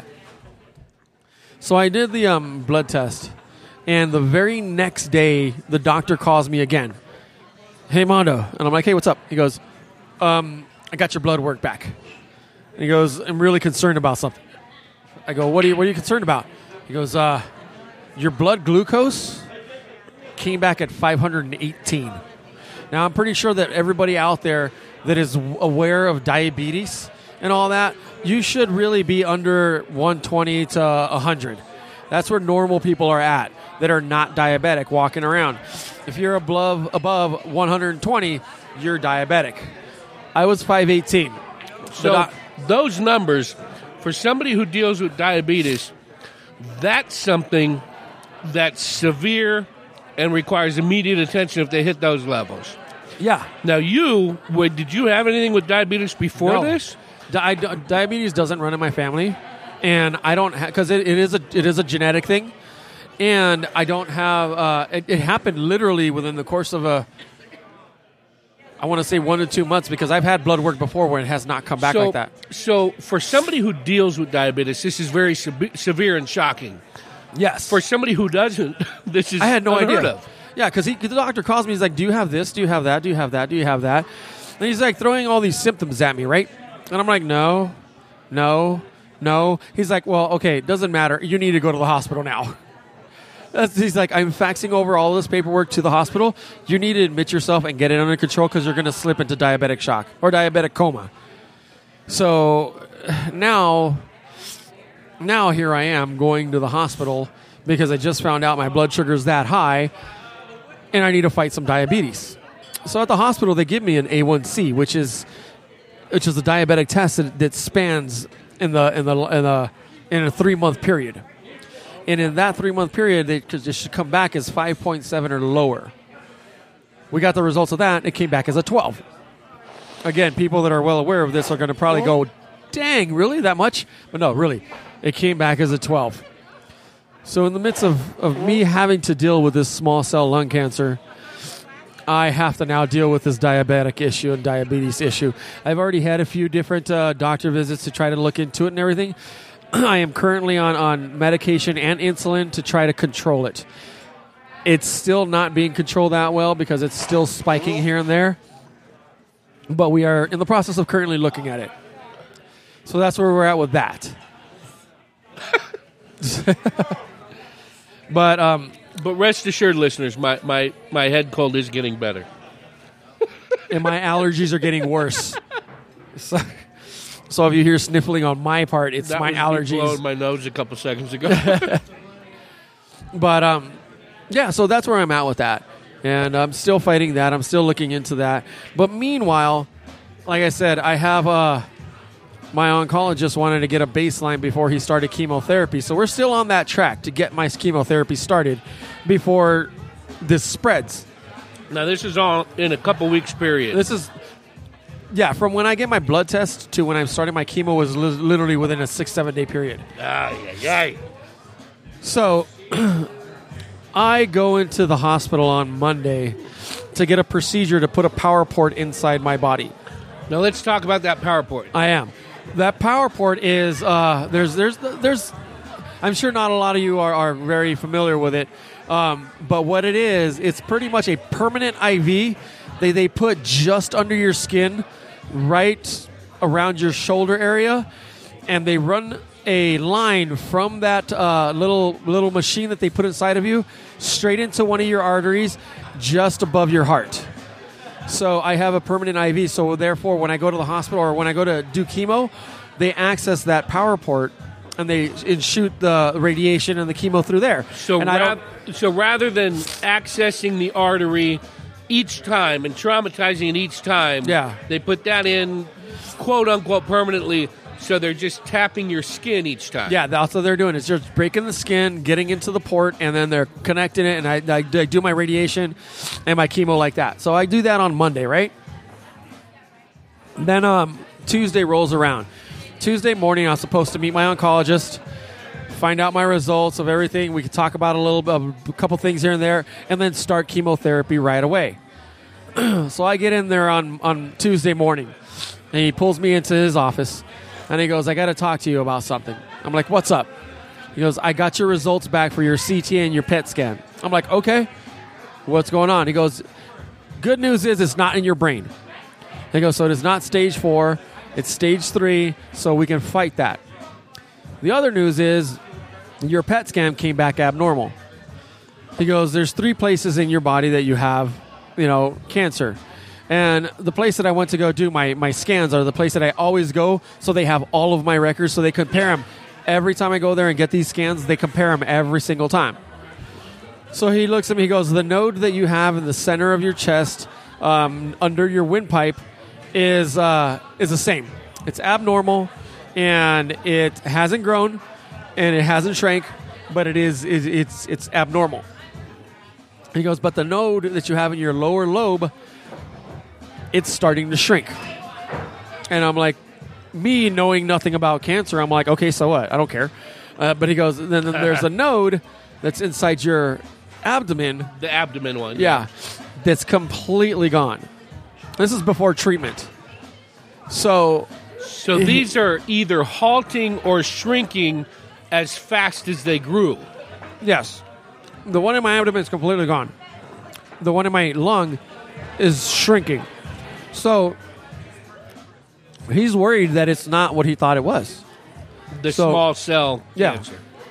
So I did the um, blood test, and the very next day, the doctor calls me again. Hey, Mondo. And I'm like, hey, what's up? He goes, um, I got your blood work back. And he goes, I'm really concerned about something. I go, what are you, what are you concerned about? He goes, uh, your blood glucose came back at five hundred eighteen. Now, I'm pretty sure that everybody out there that is w- aware of diabetes and all that, you should really be under one twenty to one hundred. That's where normal people are at that are not diabetic walking around. If you're above, above one hundred twenty, you're diabetic. I was five eighteen. So doc- those numbers, for somebody who deals with diabetes, that's something that's severe and requires immediate attention if they hit those levels. Yeah. Now, you, would, did you have anything with diabetes before No. this? Di- di- diabetes doesn't run in my family, and I don't because it, it is a it is a genetic thing, and I don't have. Uh, it, it happened literally within the course of a. I want to say one to two months because I've had blood work before where it has not come back so, like that. So, for somebody who deals with diabetes, this is very se- severe and shocking. Yes. For somebody who doesn't, this is I had no unheard idea. of. Yeah, because the doctor calls me. He's like, "Do you have this? Do you have that? Do you have that? Do you have that?" And he's like throwing all these symptoms at me, right? And I'm like, "No, no, no." He's like, "Well, okay, it doesn't matter. You need to go to the hospital now." That's, he's like, "I'm faxing over all this paperwork to the hospital. You need to admit yourself and get it under control because you're going to slip into diabetic shock or diabetic coma." So now, now here I am going to the hospital because I just found out my blood sugar is that high, and I need to fight some diabetes. So at the hospital, they give me an A one C, which is which is a diabetic test that, that spans in the in the in a in a three month period. And in that three month period, they it should come back as five point seven or lower. We got the results of that. It came back as a twelve. Again, people that are well aware of this are going to probably go, "Dang, really that much?" But no, really, it came back as a twelve. So in the midst of, of me having to deal with this small cell lung cancer, I have to now deal with this diabetic issue and diabetes issue. I've already had a few different uh, doctor visits to try to look into it and everything. I am currently on, on medication and insulin to try to control it. It's still not being controlled that well because it's still spiking here and there. But we are in the process of currently looking at it. So that's where we're at with that. But um, But rest assured, listeners, my, my, my head cold is getting better. and my allergies are getting worse. So, so if you hear sniffling on my part, it's That my was me allergies. blowing my nose a couple seconds ago. But um, yeah, so that's where I'm at with that, and I'm still fighting that. I'm still looking into that. But meanwhile, like I said, I have uh, my oncologist wanted to get a baseline before he started chemotherapy. So we're still on that track to get my chemotherapy started before this spreads. Now, this is all in a couple weeks period. This is, yeah, from when I get my blood test to when I'm starting my chemo was li- literally within a six, seven day period. Ay, ay, ay. So I go into the hospital on Monday to get a procedure to put a power port inside my body. Now, let's talk about that power port. I am. That power port is, uh, there's, there's, there's, I'm sure not a lot of you are, are very familiar with it. Um, but what it is, it's pretty much a permanent I V they, they put just under your skin, right around your shoulder area, and they run a line from that uh, little little machine that they put inside of you straight into one of your arteries just above your heart. So I have a permanent I V, so therefore when I go to the hospital or when I go to do chemo, they access that power port and they and shoot the radiation and the chemo through there. So, and I ra- don't, so rather than accessing the artery each time and traumatizing it each time, Yeah. they put that in, quote unquote, permanently. So they're just tapping your skin each time. yeah, that's what they're doing. It's just breaking the skin, getting into the port, and then they're connecting it, and I, I, I do my radiation and my chemo like that. So I do that on Monday, right? Then um, Tuesday rolls around. Tuesday morning, I was supposed to meet my oncologist, find out my results of everything. We could talk about a little bit, a couple things here and there, and then start chemotherapy right away. So I get in there on, on Tuesday morning, and he pulls me into his office, and he goes, I got to talk to you about something. I'm like, what's up? He goes, I got your results back for your C T and your P E T scan. I'm like, okay, what's going on? He goes, good news is it's not in your brain. He goes, so it is not stage four, it's stage three, so we can fight that. The other news is your P E T scan came back abnormal. He goes, there's three places in your body that you have, you know, cancer. And the place that I went to go do my, my scans are the place that I always go, so they have all of my records, so they compare them. Every time I go there and get these scans, they compare them every single time. So he looks at me, he goes, the node that you have in the center of your chest, um, under your windpipe, is uh, is the same. It's abnormal, and it hasn't grown, and it hasn't shrank, but it is it, it's it's abnormal. He goes, but the node that you have in your lower lobe, it's starting to shrink. And I'm like, me knowing nothing about cancer, I'm like, okay, so what? I don't care. Uh, but he goes, then, then there's a node that's inside your abdomen. The abdomen one. Yeah, that's completely gone. This is before treatment. So, So these are either halting or shrinking as fast as they grew. yes, the one in my abdomen is completely gone. The one in my lung is shrinking. So, he's worried that it's not what he thought it was. The So- small cell Yeah. cancer.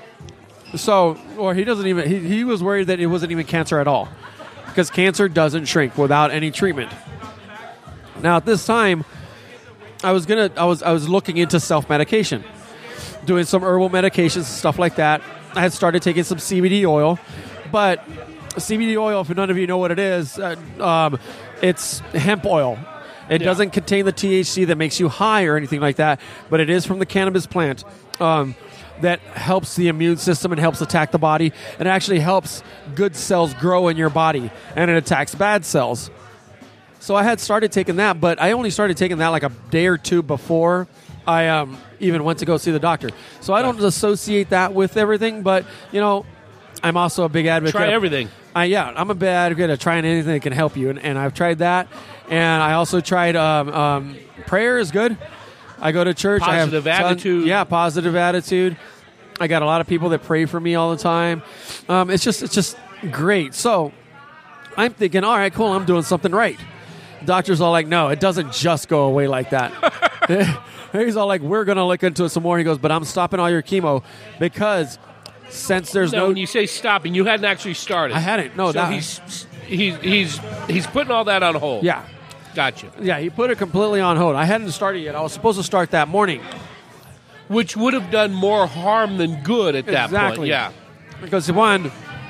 So, or he doesn't even, he, he was worried that it wasn't even cancer at all. Because cancer doesn't shrink without any treatment. Now, at this time, I was gonna, I was, I was looking into self-medication, doing some herbal medications, stuff like that. I had started taking some C B D oil, but C B D oil, if none of you know what it is, uh, um, it's hemp oil. It Yeah. doesn't contain the T H C that makes you high or anything like that, but it is from the cannabis plant. Um, that helps the immune system and helps attack the body, and actually helps good cells grow in your body, and it attacks bad cells. So I had started taking that, but I only started taking that like a day or two before I um, even went to go see the doctor. So I don't associate that with everything, but, you know, I'm also a big advocate. Try of- everything. I, yeah, I'm a big advocate of trying anything that can help you, and, and I've tried that. And I also tried um, um, prayer is good. I go to church. Positive I have ton- attitude. Yeah, positive attitude. I got a lot of people that pray for me all the time. Um, it's just it's just great. So I'm thinking, all right, cool, I'm doing something right. Doctor's all like, no, it doesn't just go away like that. He's all like, we're going to look into it some more. He goes, but I'm stopping all your chemo because since there's No, no... when you say stopping, you hadn't actually started. I hadn't. No, so that- he's he's he's he's putting all that on hold. Yeah. Gotcha. Yeah, he put it completely on hold. I hadn't started yet. I was supposed to start that morning. Which would have done more harm than good at that point. Exactly. Yeah. Because one,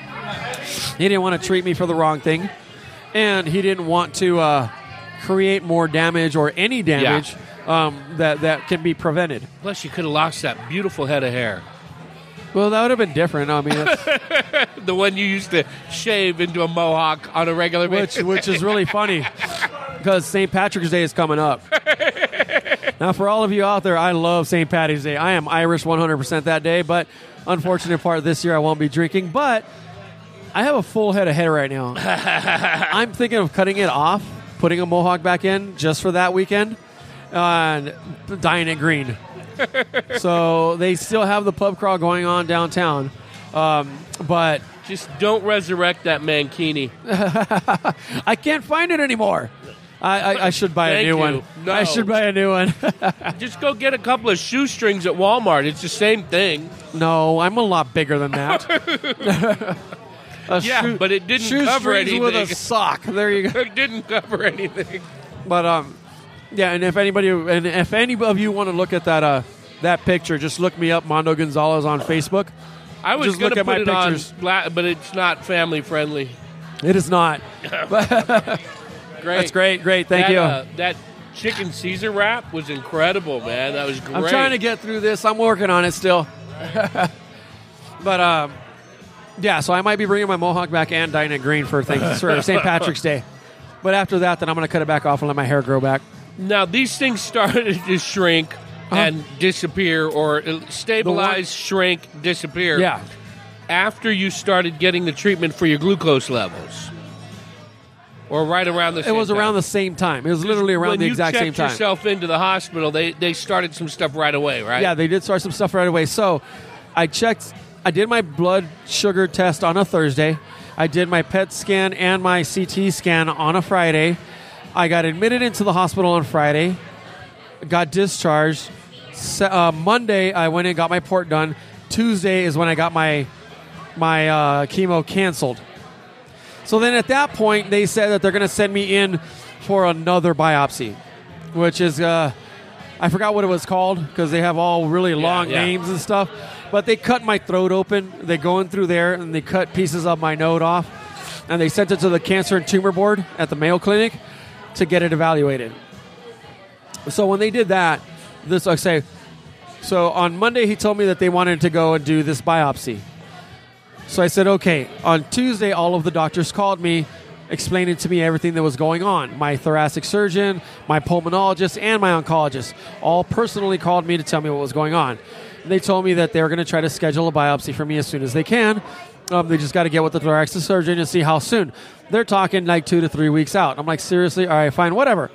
he didn't want to treat me for the wrong thing, and he didn't want to uh, create more damage or any damage um, that that can be prevented. Plus, you could have lost that beautiful head of hair. Well, that would have been different. I mean, it's, The one you used to shave into a mohawk on a regular which basis. which is really funny because Saint Patrick's Day is coming up. Now, for all of you out there, I love Saint Patty's Day. I am Irish one hundred percent that day, but unfortunate part this year I won't be drinking. But I have a full head of hair right now. I'm thinking of cutting it off, putting a mohawk back in just for that weekend, and dyeing it green. So they still have the pub crawl going on downtown, um, but Just don't resurrect that mankini. I can't find it anymore. I, I, I should buy a Thank new you. one. No. I should buy a new one. Just go get a couple of shoestrings at Walmart. It's the same thing. No, I'm a lot bigger than that. A Yeah, shoe- but it didn't shoe cover strings anything. with a sock. There you go. It didn't cover anything. But um, yeah, and if anybody and if any of you want to look at that uh that picture, just look me up, Mondo Gonzalez on Facebook. I was Just going look to at my put it on, pictures. la- but it's not family friendly. It is not. Great. That's great, great. Thank that, you. Uh, that chicken Caesar wrap was incredible, man. That was great. I'm trying to get through this. I'm working on it still. But um, yeah, so I might be bringing my mohawk back and dyeing it green for things for Saint Patrick's Day. But after that, then I'm going to cut it back off and let my hair grow back. Now, these things started to shrink and disappear, or stabilize, shrink, disappear. Yeah. After you started getting the treatment for your glucose levels, or right around the It same was time? around the same time. It was literally around when the you exact same checked time. yourself into the hospital, they, they started some stuff right away, right? Yeah, they did start some stuff right away. So I checked, I did my blood sugar test on a Thursday. I did my P E T scan and my C T scan on a Friday. I got admitted into the hospital on Friday, got discharged. Sa- uh, Monday, I went and got my port done. Tuesday is when I got my my uh, chemo canceled. So then at that point, they said that they're going to send me in for another biopsy, which is, uh, I forgot what it was called because they have all really long yeah. names and stuff. But they cut my throat open. They go in through there and they cut pieces of my node off. And they sent it to the Cancer and Tumor Board at the Mayo Clinic to get it evaluated. So when they did that, this, I say, so on Monday he told me that they wanted to go and do this biopsy. So I said, okay. On Tuesday, all of the doctors called me, explaining to me everything that was going on. My thoracic surgeon, my pulmonologist, and my oncologist all personally called me to tell me what was going on. They told me that they were going to try to schedule a biopsy for me as soon as they can. Um, they just got to get with the thoracic surgeon and see how soon. They're talking like two to three weeks out. I'm like, seriously? All right, fine, whatever.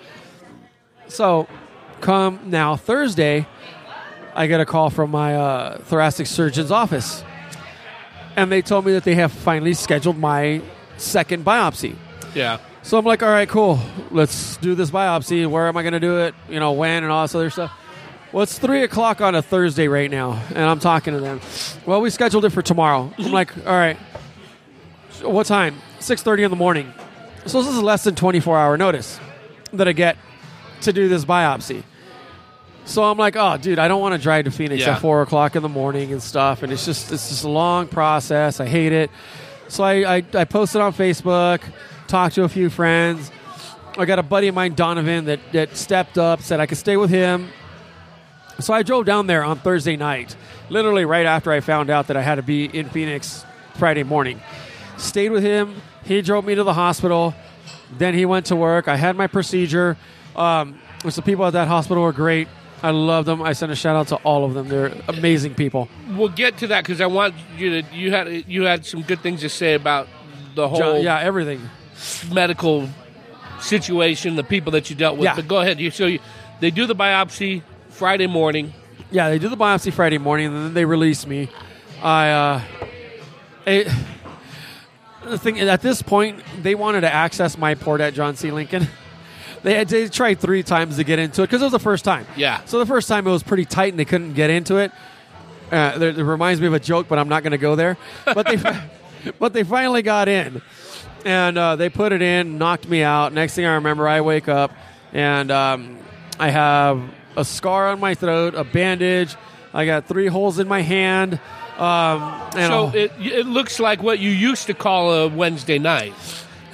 So come now Thursday, I get a call from my uh, thoracic surgeon's office. And they told me that they have finally scheduled my second biopsy. Yeah. So I'm like, all right, cool. Let's do this biopsy. Where am I going to do it? You know, when and all this other stuff. Well, it's three o'clock on a Thursday right now, and I'm talking to them. Well, we scheduled it for tomorrow. I'm like, all right. What time? six thirty in the morning. So this is less than twenty-four hour notice that I get to do this biopsy. So I'm like, oh, dude, I don't want to drive to Phoenix Yeah. at four o'clock in the morning and stuff. And it's just it's just a long process. I hate it. So I, I, I posted on Facebook, talked to a few friends. I got a buddy of mine, Donovan, that, that stepped up, said I could stay with him. So I drove down there on Thursday night, literally right after I found out that I had to be in Phoenix Friday morning. Stayed with him. He drove me to the hospital. Then he went to work. I had my procedure. Um, the people at that hospital were great. I love them. I send a shout out to all of them. They're amazing people. We'll get to that because I want you to. You had you had some good things to say about the whole John, yeah, everything. medical situation, the people that you dealt with. Yeah. But go ahead. You so you, they do the biopsy Friday morning. Yeah, they do the biopsy Friday morning, and then they release me. I, uh, it, the thing at this point, they wanted to access my port at John C. Lincoln. They had they tried three times to get into it because it was the first time. Yeah. So the first time it was pretty tight and they couldn't get into it. Uh, there- it reminds me of a joke, but I'm not going to go there. But they, fi- but they finally got in, and uh, they put it in, knocked me out. Next thing I remember, I wake up and um, I have a scar on my throat, a bandage. I got three holes in my hand. Um, and So a- it it looks like what you used to call a Wednesday night.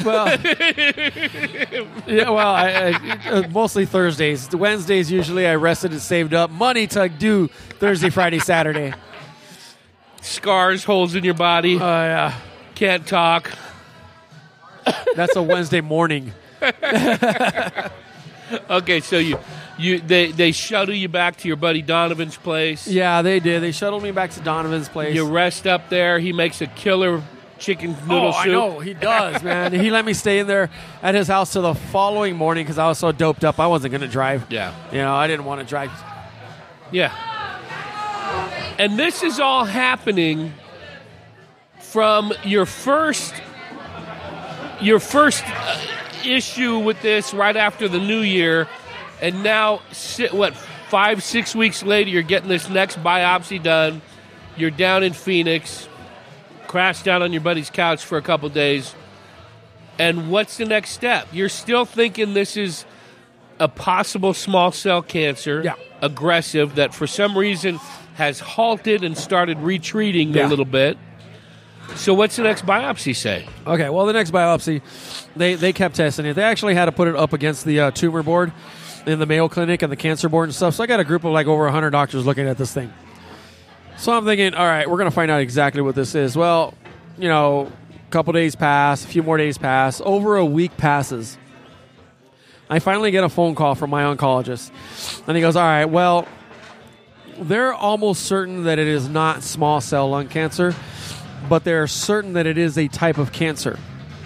Well, yeah, well, I, I, uh, mostly Thursdays. Wednesdays usually I rested and saved up money to do Thursday, Friday, Saturday. Scars, holes in your body. Oh yeah, Can't talk. that's a Wednesday morning. Okay, so you, you, they, they shuttle you back to your buddy Donovan's place. Yeah, they did. They shuttled me back to Donovan's place. You rest up there. He makes a killer chicken noodle oh, soup. I know he does, man. He let me stay in there at his house till the following morning because I was so doped up. I wasn't going to drive. Yeah, You know, I didn't want to drive. yeah. And this is all happening from your first, your first uh, issue with this right after the new year, and now si- what? Five, six weeks later, you're getting this next biopsy done. You're down in Phoenix, crashed down on your buddy's couch for a couple days. And what's the next step? You're still thinking this is a possible small cell cancer, Yeah. aggressive, that for some reason has halted and started retreating Yeah. a little bit. So what's the next biopsy say? Okay, well, the next biopsy, they, they kept testing it. They actually had to put it up against the uh, tumor board in the Mayo Clinic and the cancer board and stuff. So I got a group of like over one hundred doctors looking at this thing. So I'm thinking, all right, we're going to find out exactly what this is. Well, you know, a couple days pass, a few more days pass, over a week passes. I finally get a phone call from my oncologist. And he goes, all right, well, they're almost certain that it is not small cell lung cancer, but they're certain that it is a type of cancer.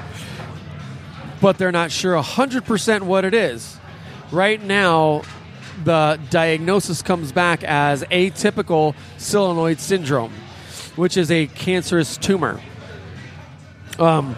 But they're not sure one hundred percent what it is. Right now, the diagnosis comes back as atypical ciliary syndrome, which is a cancerous tumor. Um,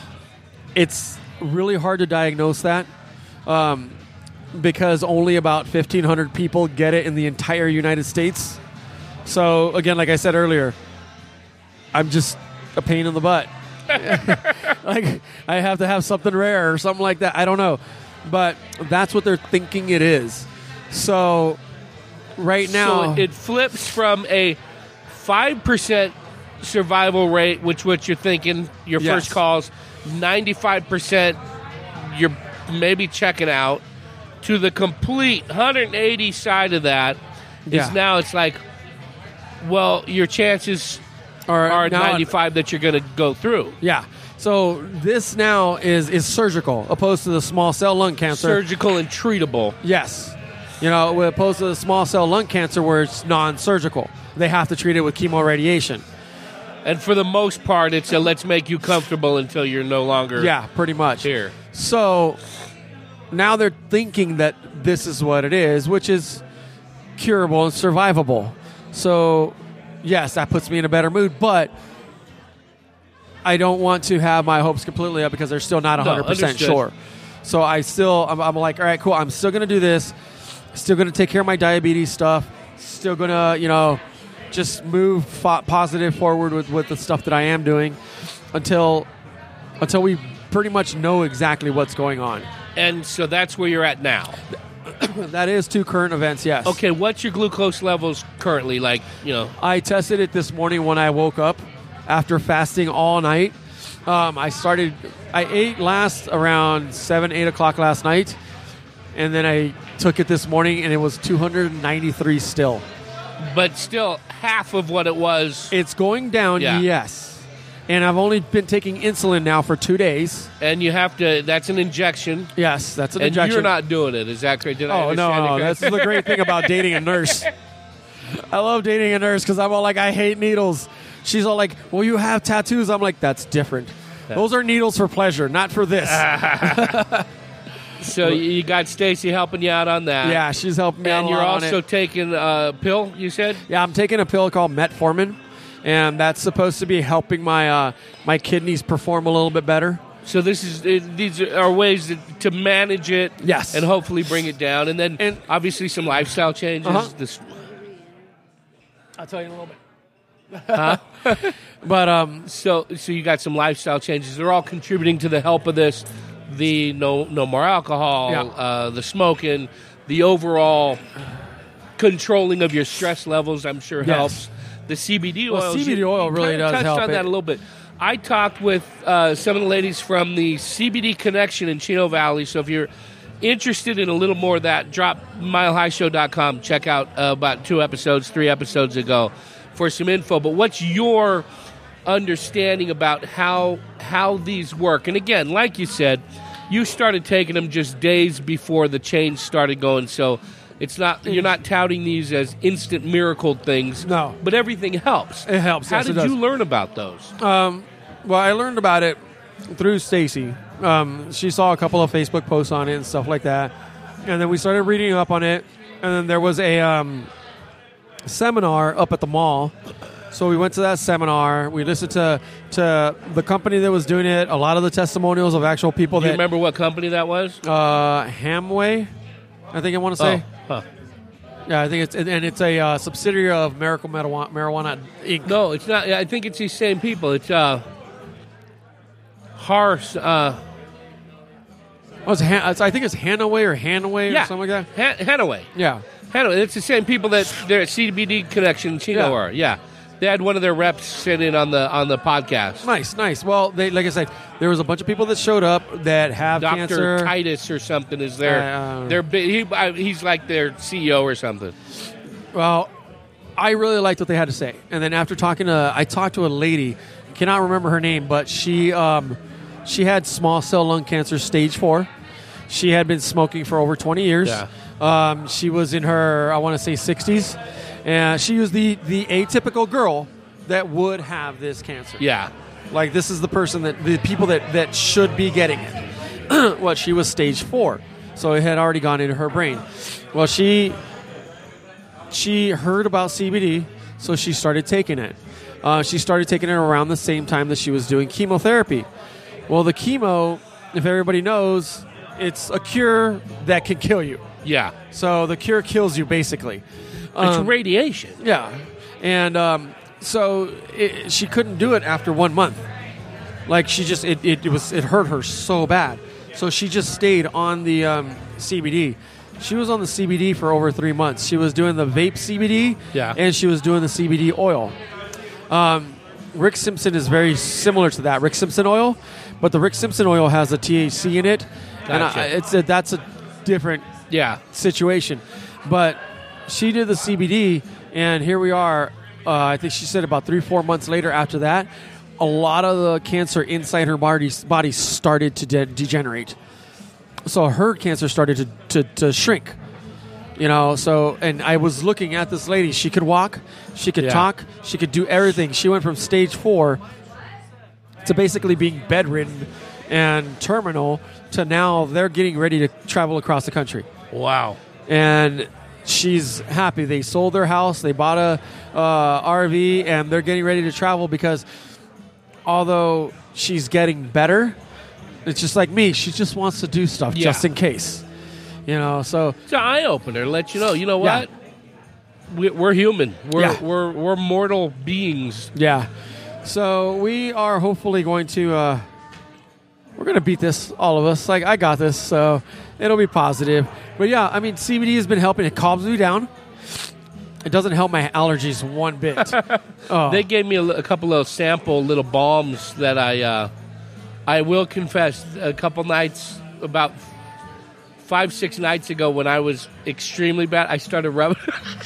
it's really hard to diagnose that um, because only about fifteen hundred people get it in the entire United States. So, again, like I said earlier, I'm just a pain in the butt. Like, I have to have something rare or something like that. I don't know. But that's what they're thinking it is. So, right now... So it flips from a five percent survival rate, which what you're thinking, your Yes. first calls, ninety-five percent you're maybe checking out, to the complete one hundred eighty side of that is Yeah. now it's like, well, your chances Are are now- ninety-five that you're going to go through. Yeah. So this now is is surgical, opposed to the small cell lung cancer. Surgical and treatable. Yes. You know, opposed to the small cell lung cancer where it's non-surgical. They have to treat it with chemoradiation. And for the most part, it's a let's make you comfortable until you're no longer Yeah, pretty much. here. So now they're thinking that this is what it is, which is curable and survivable. So, yes, that puts me in a better mood, but I don't want to have my hopes completely up because they're still not one hundred percent understood. sure. So I still, I'm, I'm like, all right, cool, I'm still going to do this. Still going to take care of my diabetes stuff. Still going to, you know, just move fo- positive forward with, with the stuff that I am doing until until we pretty much know exactly what's going on. And so that's where you're at now. That is two current events, yes. Okay, what's your glucose levels currently? Like, you know, I tested it this morning when I woke up after fasting all night. Um, I started, I ate last around seven, eight o'clock last night, and then I took it this morning, and it was two hundred ninety-three still. but still half of what it was. It's going down, Yeah. yes. And I've only been taking insulin now for two days. And you have to, that's an injection. Yes, that's an And injection. you're not doing it. Is that correct? Did I Oh, no, understand it no. correct? That's the great thing about dating a nurse. I love dating a nurse because I'm all like, I hate needles. She's all like, well, you have tattoos. I'm like, that's different. Those are needles for pleasure, not for this. So you got Stacy helping you out on that. Yeah, she's helping me out And a you're lot on also it. taking a pill, you said? Yeah, I'm taking a pill called Metformin, and that's supposed to be helping my uh, my kidneys perform a little bit better. So this is it, these are ways to, to manage it, Yes. and hopefully bring it down, and then And- obviously some lifestyle changes. Uh-huh. This, I'll tell you in a little bit. But um, so so you got some lifestyle changes. They're all contributing to the help of this. The no no more alcohol, Yeah. uh, the smoking, the overall controlling of your stress levels. I'm sure Yes. helps. The C B D Well, oils. C B D you- oil you really kinda does touched help on it. that a little bit. I talked with uh, some of the ladies from the C B D Connection in Chino Valley. So if you're interested in a little more of that, drop mile high show dot com. Check out uh, about two episodes, three episodes ago for some info. But what's your understanding about how how these work? And again, like you said, you started taking them just days before the change started going. So it's not you're not touting these as instant miracle things. No. But everything helps. It helps. How yes, it did does. you learn about those? Um, well, I learned about it through Stacy. Um, she saw a couple of Facebook posts on it and stuff like that, and then we started reading up on it. And then there was a um, seminar up at the mall, so we went to that seminar. We listened to to the company that was doing it, a lot of the testimonials of actual people Do you that remember what company that was? uh, Hamway, I think I want to say. Oh, huh. Yeah, I think it's and it's a uh, subsidiary of Miracle Marijuana, Marijuana Incorporated. No, it's not. I think it's these same people. It's uh, Hars. Uh, Oh, it's Han- it's, I think it's Hanaway or Hanaway yeah, or something like that. Han- Hanaway. Yeah. Hanaway. It's the same people that they're at C B D Connection Chino Yeah. are. Yeah, they had one of their reps sit in on the on the podcast. Nice, nice. Well, they like I said, there was a bunch of people that showed up that have Doctor cancer. Titus or something is their Uh, their big. He, I, he's like their C E O or something. Well, I really liked what they had to say. And then after talking to, I talked to a lady, cannot remember her name, but she um, she had small cell lung cancer, stage four. She had been smoking for over twenty years. Yeah. Um, she was in her, I want to say, sixties. And she was the, the atypical girl that would have this cancer. Yeah, Like, this is the person that, the people that, that should be getting it. Well, she was stage four. So it had already gone into her brain. Well, she she heard about C B D, so she started taking it. Uh, she started taking it around the same time that she was doing chemotherapy. Well, the chemo, if everybody knows, it's a cure that can kill you. yeah. So the cure kills you, basically. It's Um, radiation. yeah. And um, so it, she couldn't do it after one month. Like, she just, it, it, it was, it hurt her so bad. So she just stayed on the um, C B D. She was on the C B D for over three months. She was doing the vape C B D, Yeah. and she was doing the C B D oil. Um, Rick Simpson is very similar to that, Rick Simpson oil, but the Rick Simpson oil has a T H C in it, and Gotcha. I, it's a, that's a different Yeah. situation. But she did the C B D, and here we are. Uh, I think she said about three, four months later after that, a lot of the cancer inside her body, body started to de- degenerate. So her cancer started to, to, to shrink. You know, so, and I was looking at this lady. She could walk, she could Yeah. talk, she could do everything. She went from stage four to basically being bedridden and terminal to now they're getting ready to travel across the country. Wow. And she's happy. They sold their house, they bought a uh, R V, and they're getting ready to travel because although she's getting better, it's just like me. She just wants to do stuff Yeah. just in case. You know, so It's an eye opener. Let you know. You know Yeah. what? We, we're human. We're, Yeah. we're we're mortal beings. yeah. So we are hopefully going to uh, we're going to beat this, all of us. Like, I got this, so it'll be positive. But yeah, I mean, C B D has been helping. It calms me down. It doesn't help my allergies one bit. Oh. They gave me a, li- a couple of sample little balms that I uh, I will confess a couple nights about five six nights ago when I was extremely bad. I started rubbing.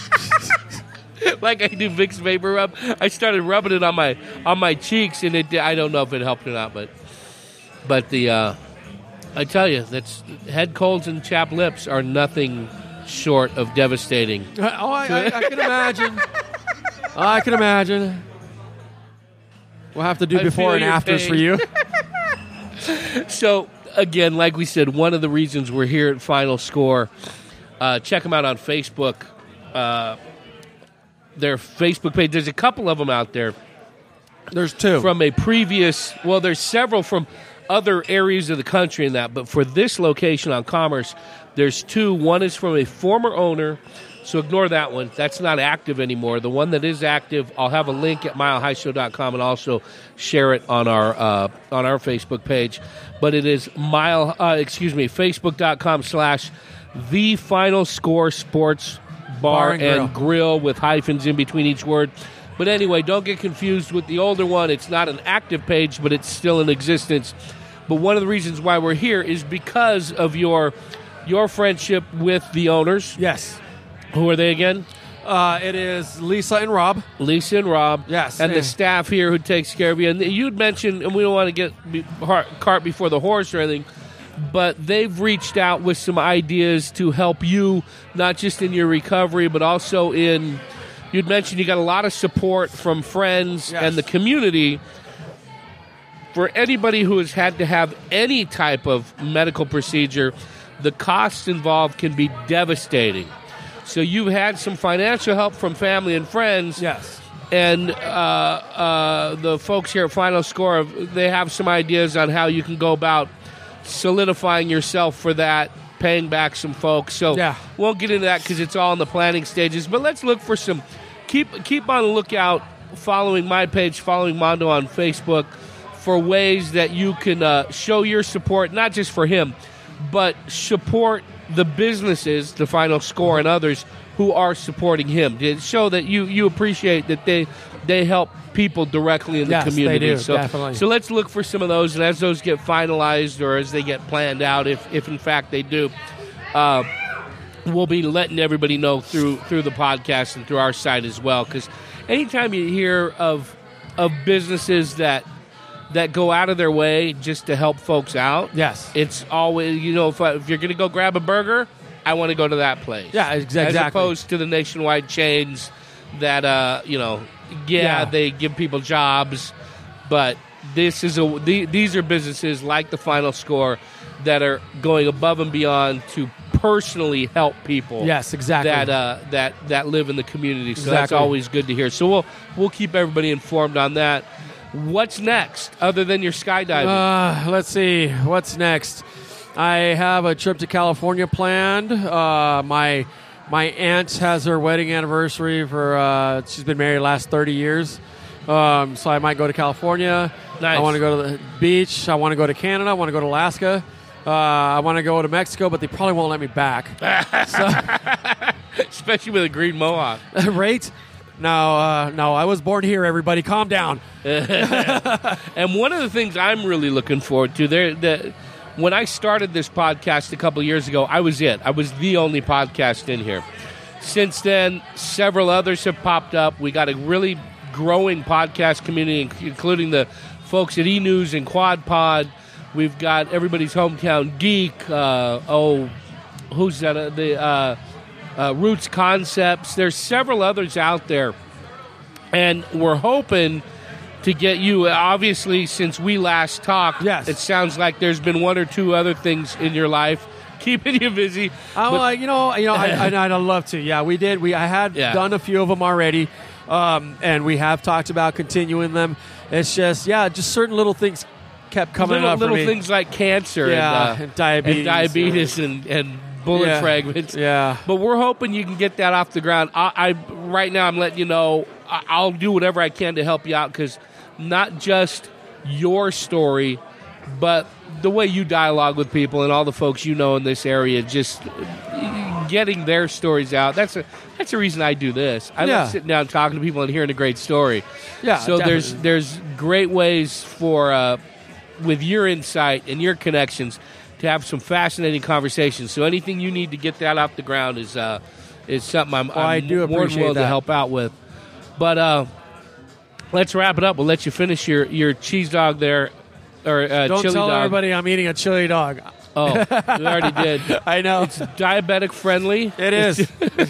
Like I do Vicks Vapor Rub, I started rubbing it on my on my cheeks, and it. I don't know if it helped or not, but but the uh, I tell you, that's head colds and chapped lips are nothing short of devastating. Oh, I, I, I can imagine. I can imagine. We'll have to do I before feel and your afters for pain. you. So again, like we said, one of the reasons we're here at Final Score. Uh, check them out on Facebook. Uh, their Facebook page. There's a couple of them out there. There's two. From a previous, well, there's several from other areas of the country in that, but for this location on Commerce, there's two. One is from a former owner, so ignore that one. That's not active anymore. The one that is active, I'll have a link at mile high show dot com and also share it on our uh, on our Facebook page. But it is mile, uh, excuse me, facebook dot com slash the Final Score Sports Bar, Bar and and grill with hyphens in between each word. But anyway, don't get confused with the older one. It's not an active page, but it's still in existence. But one of the reasons why we're here is because of your your friendship with the owners. Yes. Who are they again? Uh, it is Lisa and Rob. Lisa and Rob. Yes. And the And- staff here who takes care of you. And you'd mentioned, and we don't want to get be, har- cart before the horse or anything, but they've reached out with some ideas to help you, not just in your recovery, but also in, you'd mentioned you got a lot of support from friends Yes. and the community. For anybody who has had to have any type of medical procedure, the costs involved can be devastating. So you've had some financial help from family and friends. Yes. And uh, uh, the folks here at Final Score, they have some ideas on how you can go about solidifying yourself for that, paying back some folks. So Yeah. we'll get into that because it's all in the planning stages. But let's look for some, keep keep on the lookout, following my page, following Mondo on Facebook, for ways that you can uh, show your support, not just for him, but support the businesses, the Final Score, and others who are supporting him, to show that you, you appreciate that they they help people directly in the Yes, they community. do, so, definitely. so let's look for some of those, and as those get finalized or as they get planned out, if, if in fact they do, uh, we'll be letting everybody know through through the podcast and through our site as well. Because anytime you hear of of businesses that that go out of their way just to help folks out, Yes. it's always, you know, if, I, if you're going to go grab a burger, I want to go to that place. Yeah, ex- exactly. As opposed to the nationwide chains that, uh, you know, yeah, Yeah. they give people jobs, but this is a the, these are businesses like the Final Score that are going above and beyond to personally help people. Yes, exactly. That uh, that that live in the community. So that's Exactly. always good to hear. So we'll we'll keep everybody informed on that. What's next, other than your skydiving? Uh, let's see. What's next? I have a trip to California planned. Uh, my my aunt has her wedding anniversary for. Uh, she's been married the last thirty years, um, so I might go to California. Nice. I want to go to the beach. I want to go to Canada. I want to go to Alaska. Uh, I want to go to Mexico, but they probably won't let me back. Especially with a green mohawk. Right? No, uh, no. I was born here. Everybody, calm down. And one of the things I'm really looking forward to, there, the, when I started this podcast a couple of years ago, I was it. I was the only podcast in here. Since then, several others have popped up. We got a really growing podcast community, including the folks at E-News and Quad Pod. We've got Everybody's Hometown Geek. Uh, oh, who's that? Uh, the uh, uh, Roots Concepts. There's several others out there. And we're hoping to get you, obviously, since we last talked, Yes. it sounds like there's been one or two other things in your life keeping you busy. Oh, But- uh, you know, you know, I, I, I'd love to. Yeah, we did. We I had Yeah. done a few of them already, um, and we have talked about continuing them. It's just, yeah, just certain little things kept coming little, up for little me. things like cancer Yeah, and, uh, and diabetes. and diabetes and, and bullet Yeah. fragments. Yeah. But we're hoping you can get that off the ground. I, I right now I'm letting you know I, I'll do whatever I can to help you out, because not just your story, but the way you dialogue with people and all the folks you know in this area, just getting their stories out. That's a that's the reason I do this. I Yeah. love sitting down talking to people and hearing a great story. Yeah, So there's definitely. there's great ways for uh, with your insight and your connections to have some fascinating conversations. So anything you need to get that off the ground is uh, is something I'm, Oh, I I'm do more than appreciate willing to that. help out with. But uh, let's wrap it up. We'll let you finish your, your cheese dog there, or uh, Don't chili tell dog. everybody I'm eating a chili dog. Oh, we already did. I know. It's diabetic friendly. It is.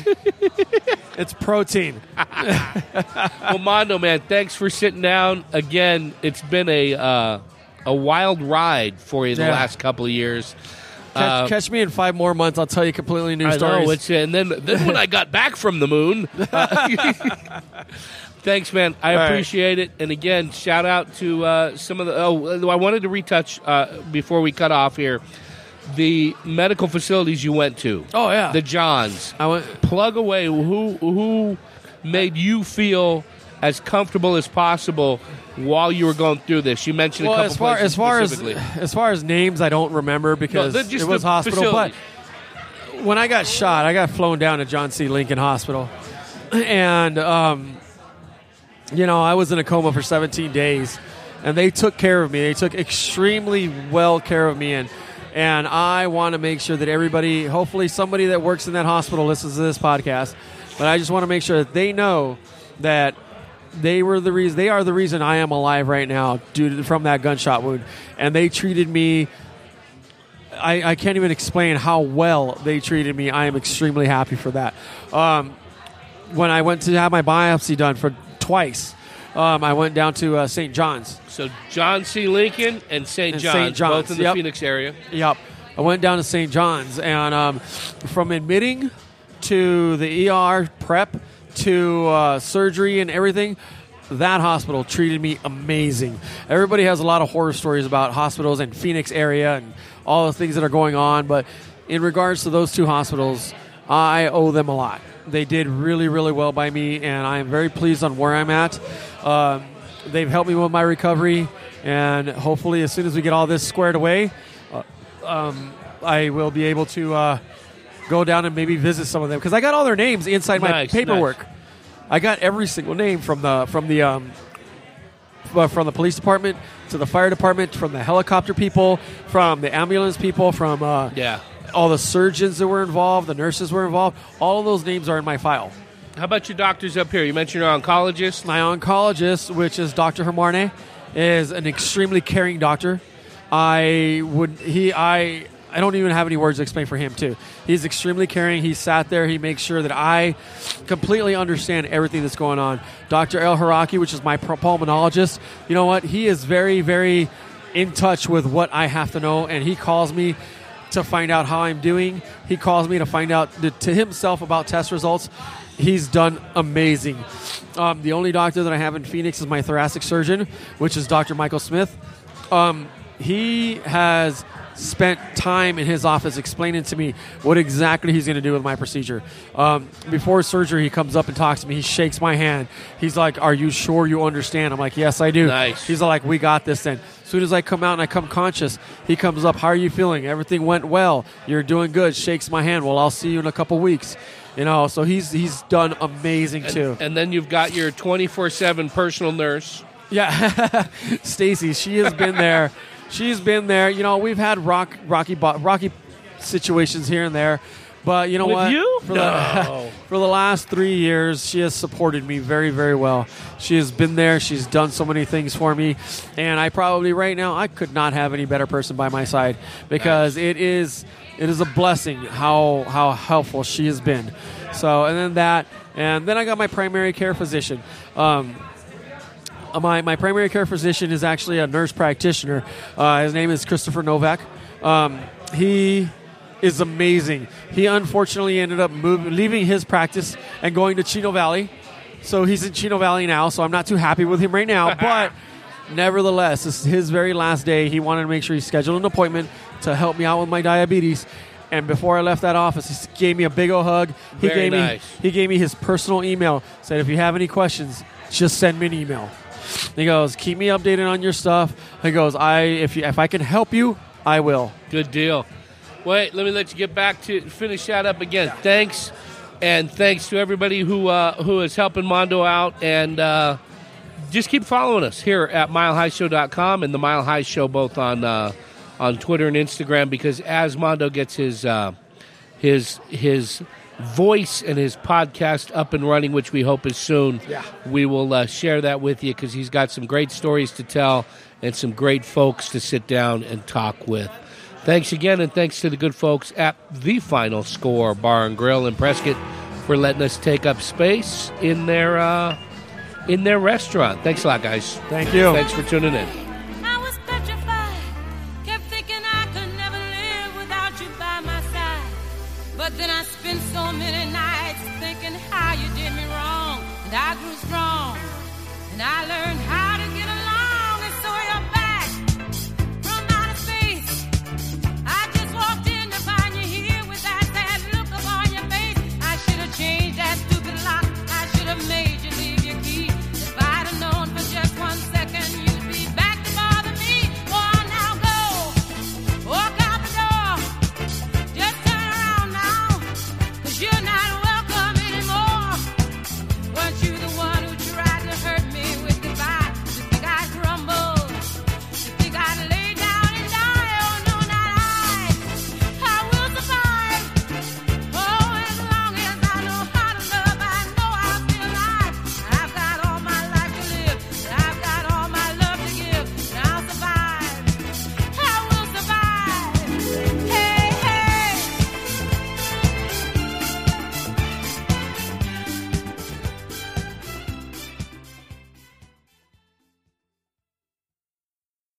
It's protein. Well, Mondo, man, thanks for sitting down again. It's been a uh, a wild ride for you the Yeah. last couple of years. Catch, Uh, catch me in five more months. I'll tell you completely new I stories. know, it's, and then then when I got back from the moon. uh, thanks, man. I All right. appreciate it. And again, shout out to uh, some of the. Oh, I wanted to retouch uh, before we cut off here. The medical facilities you went to. oh yeah. The Johns. I went. Plug away. Who who made you feel as comfortable as possible while you were going through this? You mentioned Well, a couple as far places as far as specifically. as far as names, I don't remember because No, just it was the hospital. facility. But when I got shot, I got flown down to John C. Lincoln Hospital, and um, you know, I was in a coma for seventeen days, and they took care of me. They took extremely well care of me, and and I want to make sure that everybody, hopefully somebody that works in that hospital listens to this podcast, but I just want to make sure that they know that they were the reason, they are the reason I am alive right now due to, from that gunshot wound, and they treated me. I, I can't even explain how well they treated me. I am extremely happy for that. Um, when I went to have my biopsy done for twice, um, I went down to uh, Saint John's. So John C. Lincoln and Saint And John's, Saint John's, both in the yep. Phoenix area. Yep. I went down to Saint John's, and um, from admitting to the E R prep to uh, surgery and everything, that hospital treated me amazing. Everybody has a lot of horror stories about hospitals in Phoenix area and all the things that are going on, but in regards to those two hospitals, I owe them a lot. They did really, really well by me, and I am very pleased on where I'm at. Um, they've helped me with my recovery, and hopefully as soon as we get all this squared away, uh, um, I will be able to uh, go down and maybe visit some of them, because I got all their names inside my Nice, paperwork. nice. I got every single name from the from the um, f- from the police department to the fire department, from the helicopter people, from the ambulance people, from uh, Yeah. all the surgeons that were involved, the nurses were involved. All of those names are in my file. How about your doctors up here? You mentioned your oncologist. My oncologist, which is Doctor Hermarne, is an extremely caring doctor. I would he I I don't even have any words to explain for him too. He's extremely caring. He sat there. He makes sure that I completely understand everything that's going on. Doctor El Haraki, which is my pulmonologist, you know what? He is very, very in touch with what I have to know, and he calls me to find out how I'm doing. He calls me to find out to, to himself about test results. He's done amazing. Um, the only doctor that I have in Phoenix is my thoracic surgeon, which is Doctor Michael Smith. Um, he has spent time in his office explaining to me what exactly he's going to do with my procedure. Um, before surgery, he comes up and talks to me. He shakes my hand. He's like, "Are you sure you understand?" I'm like, "Yes, I do." Nice. He's like, "We got this then." As soon as I come out and I come conscious, he comes up, "How are you feeling? Everything went well. You're doing good." Shakes my hand. "Well, I'll see you in a couple weeks." You know, so he's he's done amazing too. And then you've got your twenty-four seven personal nurse. Yeah, Stacy, she has been there. She's been there. You know, we've had rock, rocky, bo- rocky situations here and there, but you know With what? you? For, No. the, for the last three years, she has supported me very, very well. She has been there. She's done so many things for me, and I probably right now I could not have any better person by my side because it is it is a blessing how how helpful she has been. So, and then that, and then I got my primary care physician. Um, My my primary care physician is actually a nurse practitioner. Uh, his name is Christopher Novak. Um, he is amazing. He unfortunately ended up moving, leaving his practice and going to Chino Valley. So he's in Chino Valley now, so I'm not too happy with him right now. But nevertheless, this is his very last day. He wanted to make sure he scheduled an appointment to help me out with my diabetes. And before I left that office, he gave me a big old hug. He Very gave nice. me he gave me his personal email. Said, "If you have any questions, just send me an email." He goes, "Keep me updated on your stuff." He goes, "I if you, if I can help you, I will." Good deal. Wait, let me let you get back to finish that up again. Thanks, and thanks to everybody who uh, who is helping Mondo out, and uh, just keep following us here at mile high show dot com and the Mile High Show, both on uh, on Twitter and Instagram. Because as Mondo gets his uh, his his voice and his podcast up and running, which we hope is soon, Yeah. we will uh, share that with you because he's got some great stories to tell and some great folks to sit down and talk with. Thanks again, and thanks to the good folks at The Final Score Bar and Grill in Prescott for letting us take up space in their uh, in their restaurant. Thanks a lot, guys. Thank you. Thanks for tuning in. I was petrified, kept thinking I could never live without you by my side. But then I spent so many nights thinking how you did me wrong, and I grew strong, and I learned how